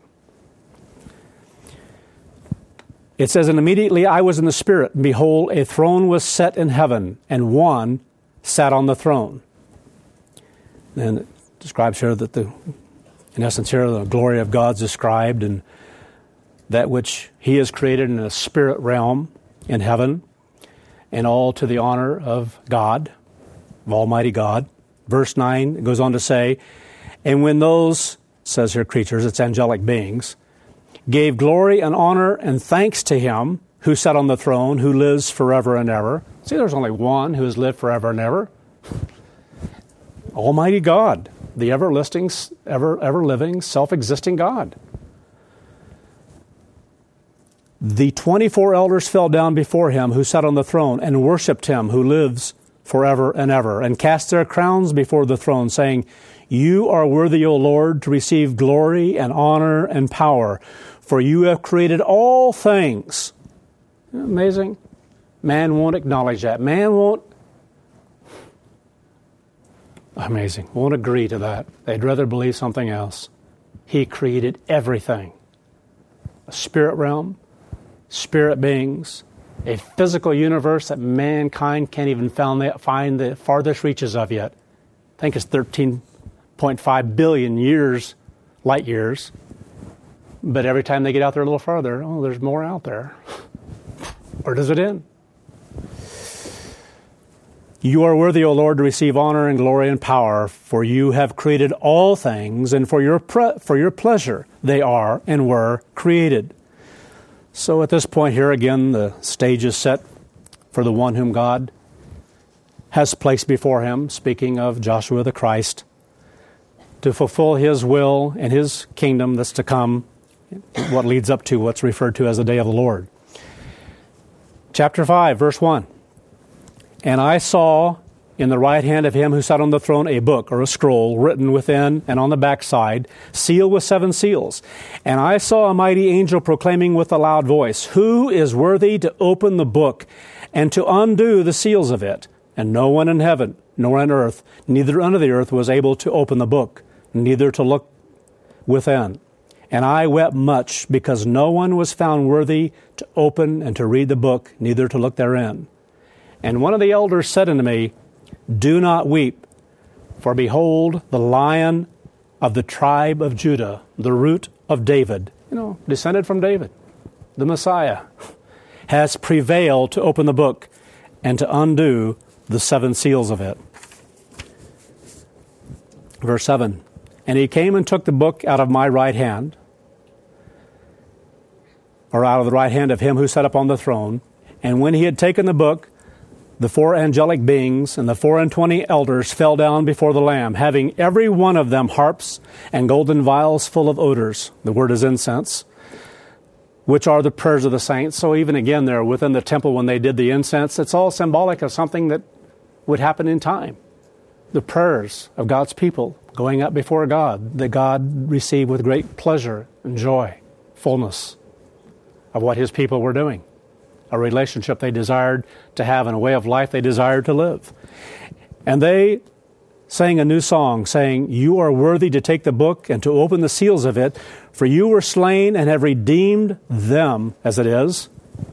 It says, "And immediately I was in the Spirit, and behold, a throne was set in heaven, and one sat on the throne." And it describes here that in essence here, the glory of God's described, and that which he has created in a spirit realm in heaven, and all to the honor of God, of Almighty God, Verse 9 goes on to say, and when those, says here creatures, it's angelic beings, gave glory and honor and thanks to him who sat on the throne, who lives forever and ever. See, there's only one who has lived forever and ever. Almighty God, the ever-living, self-existing God. The 24 elders fell down before him who sat on the throne and worshipped him who lives forever and ever, and cast their crowns before the throne, saying, you are worthy, O Lord, to receive glory and honor and power, for you have created all things. Isn't that amazing? Man won't acknowledge that. Man won't agree to that. They'd rather believe something else. He created everything. A spirit realm, spirit beings, a physical universe that mankind can't even find the farthest reaches of yet. I think it's 13.5 billion light years. But every time they get out there a little farther, there's more out there. Or does it end? You are worthy, O Lord, to receive honor and glory and power, for you have created all things, and for your pleasure they are and were created. So at this point here, again, the stage is set for the one whom God has placed before him, speaking of Joshua the Christ, to fulfill his will and his kingdom that's to come, what leads up to what's referred to as the day of the Lord. Chapter 5, verse 1. And I saw in the right hand of him who sat on the throne a book or a scroll written within and on the backside, sealed with 7 seals. And I saw a mighty angel proclaiming with a loud voice, who is worthy to open the book and to undo the seals of it? And no one in heaven, nor on earth, neither under the earth was able to open the book, neither to look within. And I wept much, because no one was found worthy to open and to read the book, neither to look therein. And one of the elders said unto me, do not weep, for behold, the Lion of the tribe of Judah, the root of David, descended from David, the Messiah, has prevailed to open the book and to undo the 7 seals of it. Verse 7, and he came and took the book out of my right hand, or out of the right hand of him who sat upon the throne. And when he had taken the book, the 4 angelic beings and the 24 elders fell down before the Lamb, having every one of them harps and golden vials full of odors. The word is incense, which are the prayers of the saints. So even again there within the temple when they did the incense, it's all symbolic of something that would happen in time. The prayers of God's people going up before God, that God received with great pleasure and joy, fullness of what his people were doing, a relationship they desired to have and a way of life they desired to live. And they sang a new song, saying, you are worthy to take the book and to open the seals of it, for you were slain and have redeemed them, as it is,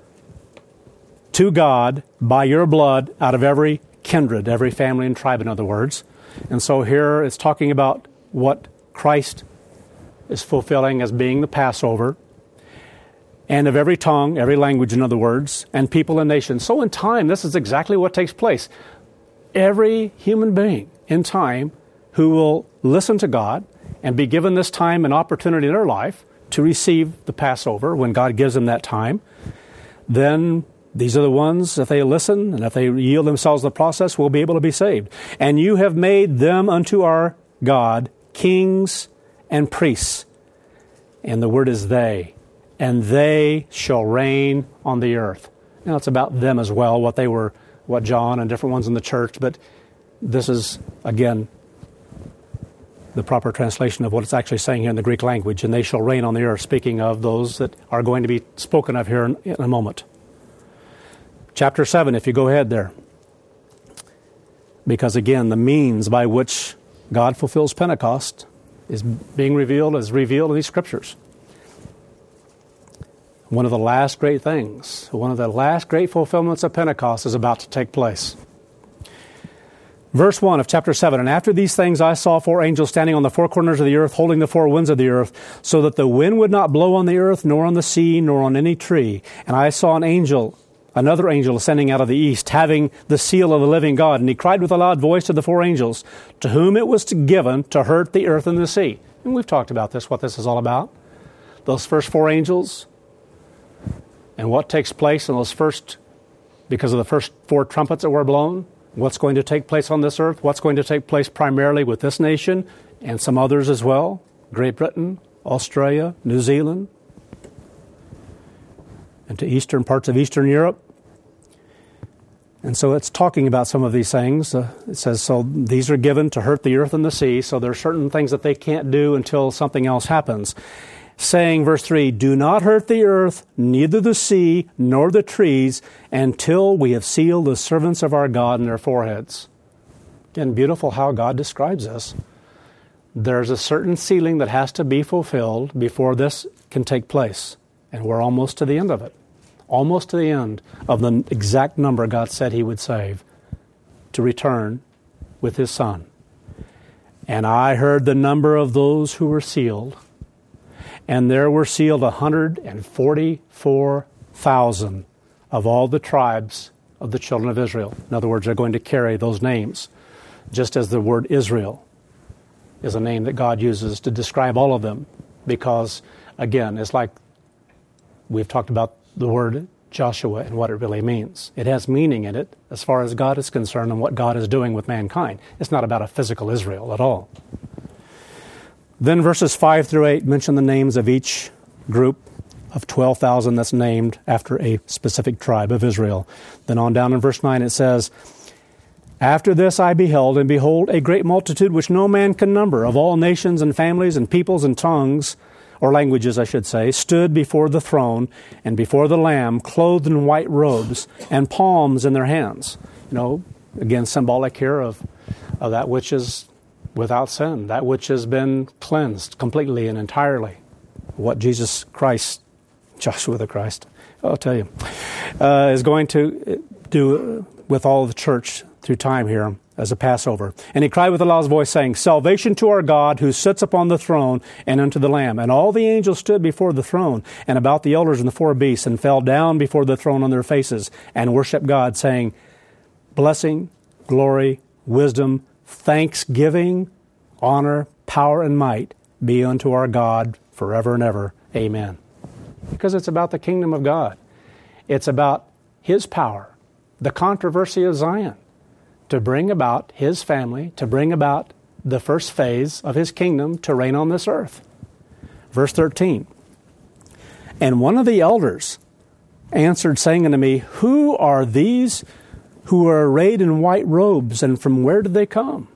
to God by your blood out of every kindred, every family and tribe, in other words. And so here it's talking about what Christ is fulfilling as being the Passover, and of every tongue, every language, in other words, and people and nations. So in time, this is exactly what takes place. Every human being in time who will listen to God and be given this time and opportunity in their life to receive the Passover when God gives them that time, then these are the ones, if they listen and if they yield themselves to the process, will be able to be saved. And you have made them unto our God kings and priests. And the word is they. And they shall reign on the earth. Now, it's about them as well, what John and different ones in the church, but this is, again, the proper translation of what it's actually saying here in the Greek language, and they shall reign on the earth, speaking of those that are going to be spoken of here in a moment. Chapter 7, if you go ahead there. Because, again, the means by which God fulfills Pentecost is revealed in these scriptures. One of the last great things, one of the last great fulfillments of Pentecost is about to take place. Verse 1 of chapter 7, and after these things I saw 4 angels standing on the 4 corners of the earth, holding the 4 winds of the earth, so that the wind would not blow on the earth, nor on the sea, nor on any tree. And I saw another angel ascending out of the east, having the seal of the living God. And he cried with a loud voice to the four angels, to whom it was given to hurt the earth and the sea. And we've talked about this, what this is all about. Those first four angels, and what takes place in those first, because of the first four trumpets that were blown, what's going to take place on this earth, what's going to take place primarily with this nation, and some others as well, Great Britain, Australia, New Zealand, and to eastern parts of Eastern Europe. And so it's talking about some of these things. It says, so these are given to hurt the earth and the sea, so there are certain things that they can't do until something else happens. Saying, verse 3, do not hurt the earth, neither the sea, nor the trees, until we have sealed the servants of our God in their foreheads. Again, beautiful how God describes this. There's a certain sealing that has to be fulfilled before this can take place. And we're almost to the end of it. Almost to the end of the exact number God said He would save to return with His Son. And I heard the number of those who were sealed, and there were sealed 144,000 of all the tribes of the children of Israel. In other words, they're going to carry those names, just as the word Israel is a name that God uses to describe all of them. Because, again, it's like we've talked about the word Joshua and what it really means. It has meaning in it as far as God is concerned and what God is doing with mankind. It's not about a physical Israel at all. Then verses 5 through 8 mention the names of each group of 12,000 that's named after a specific tribe of Israel. Then on down in verse 9 it says, after this I beheld, and behold, a great multitude which no man can number, of all nations and families and peoples and tongues, or languages, I should say, stood before the throne and before the Lamb, clothed in white robes and palms in their hands. Again, symbolic here of that which is without sin, that which has been cleansed completely and entirely. What Jesus Christ, Joshua the Christ, I'll tell you, is going to do with all of the church through time here as a Passover. And he cried with a loud voice, saying, salvation to our God who sits upon the throne and unto the Lamb. And all the angels stood before the throne and about the elders and the four beasts, and fell down before the throne on their faces and worshiped God, saying, blessing, glory, wisdom, thanksgiving, honor, power, and might be unto our God forever and ever. Amen. Because it's about the kingdom of God. It's about His power, the controversy of Zion, to bring about His family, to bring about the first phase of His kingdom to reign on this earth. Verse 13, and one of the elders answered, saying unto me, who are these who are arrayed in white robes, and from where did they come?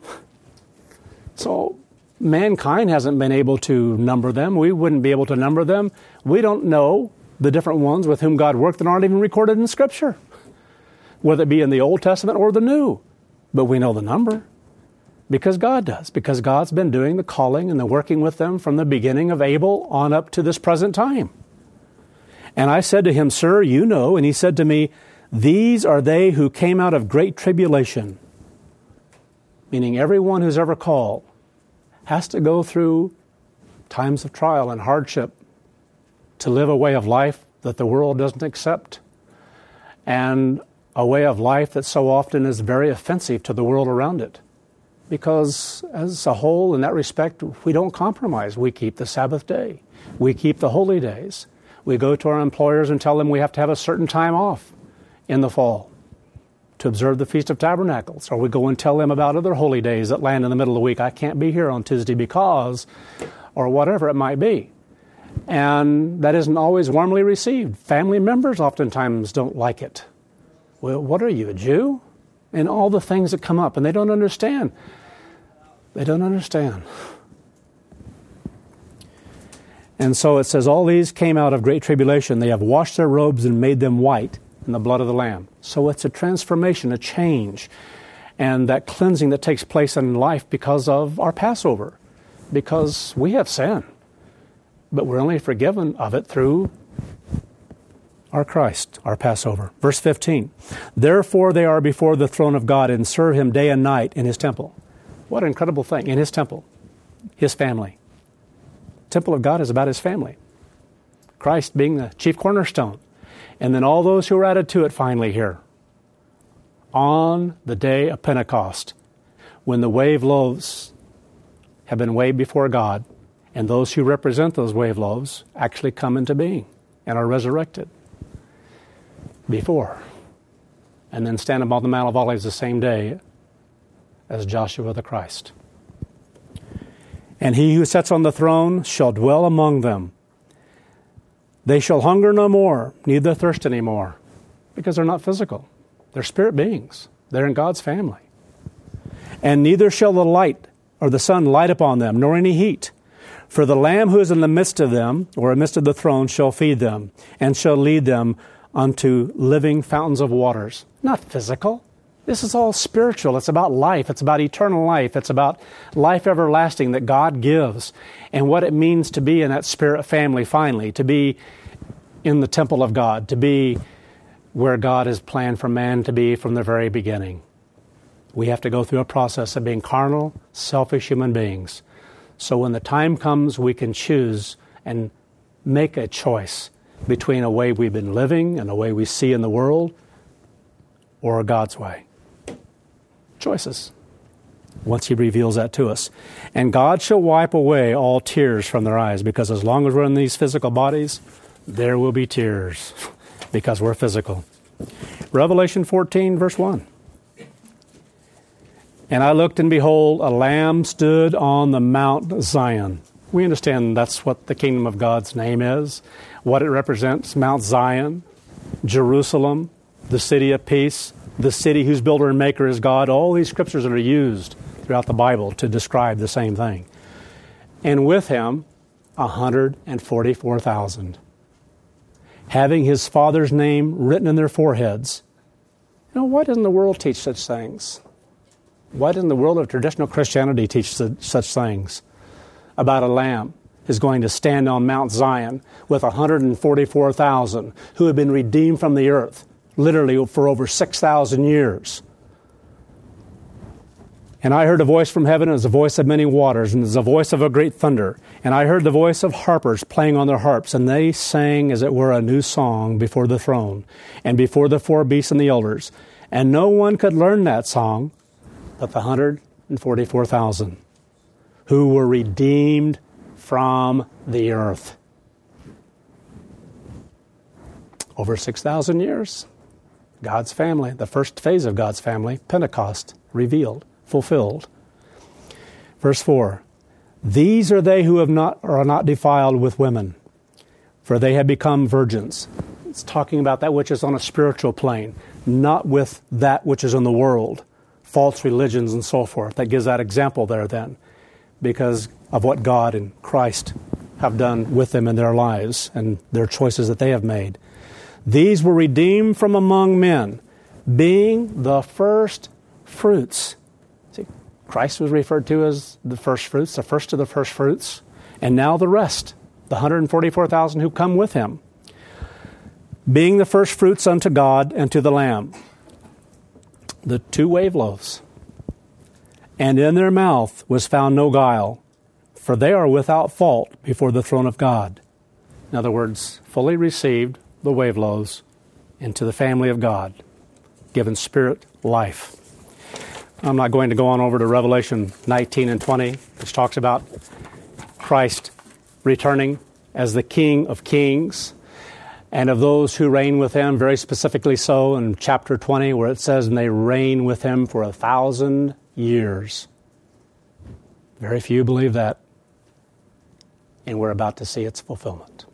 So mankind hasn't been able to number them. We wouldn't be able to number them. We don't know the different ones with whom God worked that aren't even recorded in Scripture, whether it be in the Old Testament or the New. But we know the number because God does, because God's been doing the calling and the working with them from the beginning of Abel on up to this present time. And I said to him, sir, you know. And he said to me, these are they who came out of great tribulation. Meaning everyone who's ever called has to go through times of trial and hardship to live a way of life that the world doesn't accept, and a way of life that so often is very offensive to the world around it. Because as a whole, in that respect, we don't compromise. We keep the Sabbath day. We keep the holy days. We go to our employers and tell them we have to have a certain time off in the fall to observe the Feast of Tabernacles. Or we go and tell them about other holy days that land in the middle of the week. I can't be here on Tuesday because, or whatever it might be. And that isn't always warmly received. Family members oftentimes don't like it. Well, what are you, a Jew? And all the things that come up, and they don't understand. They don't understand. And so it says, all these came out of great tribulation. They have washed their robes and made them white in the blood of the Lamb. So it's a transformation, a change, and that cleansing that takes place in life because of our Passover, because we have sin, but we're only forgiven of it through our Christ, our Passover. Verse 15, therefore they are before the throne of God and serve Him day and night in His temple. What an incredible thing, in His temple, His family. The temple of God is about His family. Christ being the chief cornerstone. And then all those who were added to it finally here. On the day of Pentecost, when the wave loaves have been waved before God, and those who represent those wave loaves actually come into being and are resurrected before, and then stand upon the Mount of Olives the same day as Joshua the Christ. And he who sits on the throne shall dwell among them. They shall hunger no more, neither thirst any more, because they're not physical. They're spirit beings. They're in God's family. And neither shall the light or the sun light upon them, nor any heat. For the Lamb who is in the midst of them, or in the midst of the throne, shall feed them, and shall lead them unto living fountains of waters. Not physical. This is all spiritual. It's about life. It's about eternal life. It's about life everlasting that God gives, and what it means to be in that spirit family finally, to be in the temple of God, to be where God has planned for man to be from the very beginning. We have to go through a process of being carnal, selfish human beings. So when the time comes, we can choose and make a choice between a way we've been living and a way we see in the world, or God's way. Choices, once He reveals that to us. And God shall wipe away all tears from their eyes, because as long as we're in these physical bodies, there will be tears, because we're physical. Revelation 14, verse 1. And I looked, and behold, a Lamb stood on the Mount Zion. We understand that's what the kingdom of God's name is, what it represents: Mount Zion, Jerusalem, the city of peace, the city whose builder and maker is God. All these scriptures that are used throughout the Bible to describe the same thing. And with him, 144,000, having his Father's name written in their foreheads. You know, why doesn't the world teach such things? Why doesn't the world of traditional Christianity teach such things about a lamb who's going to stand on Mount Zion with 144,000 who have been redeemed from the earth, literally for over 6,000 years? And I heard a voice from heaven, as the voice of many waters, and as the voice of a great thunder. And I heard the voice of harpers playing on their harps, and they sang as it were a new song before the throne, and before the four beasts and the elders. And no one could learn that song but the 144,000 who were redeemed from the earth. Over 6,000 years, God's family, the first phase of God's family, Pentecost, revealed, fulfilled. Verse 4, these are they who are not defiled with women, for they have become virgins. It's talking about that which is on a spiritual plane, not with that which is in the world, false religions and so forth. That gives that example there then, because of what God and Christ have done with them in their lives and their choices that they have made. These were redeemed from among men, being the first fruits. See, Christ was referred to as the first fruits, the first of the first fruits, and now the rest, the 144,000 who come with him. Being the first fruits unto God and to the Lamb. The two wave loaves. And in their mouth was found no guile, for they are without fault before the throne of God. In other words, fully received the wave loaves into the family of God, given spirit life. I'm not going to go on over to Revelation 19 and 20, which talks about Christ returning as the King of Kings, and of those who reign with him, very specifically so in chapter 20, where it says, and they reign with him for 1,000 years. Very few believe that. And we're about to see its fulfillment.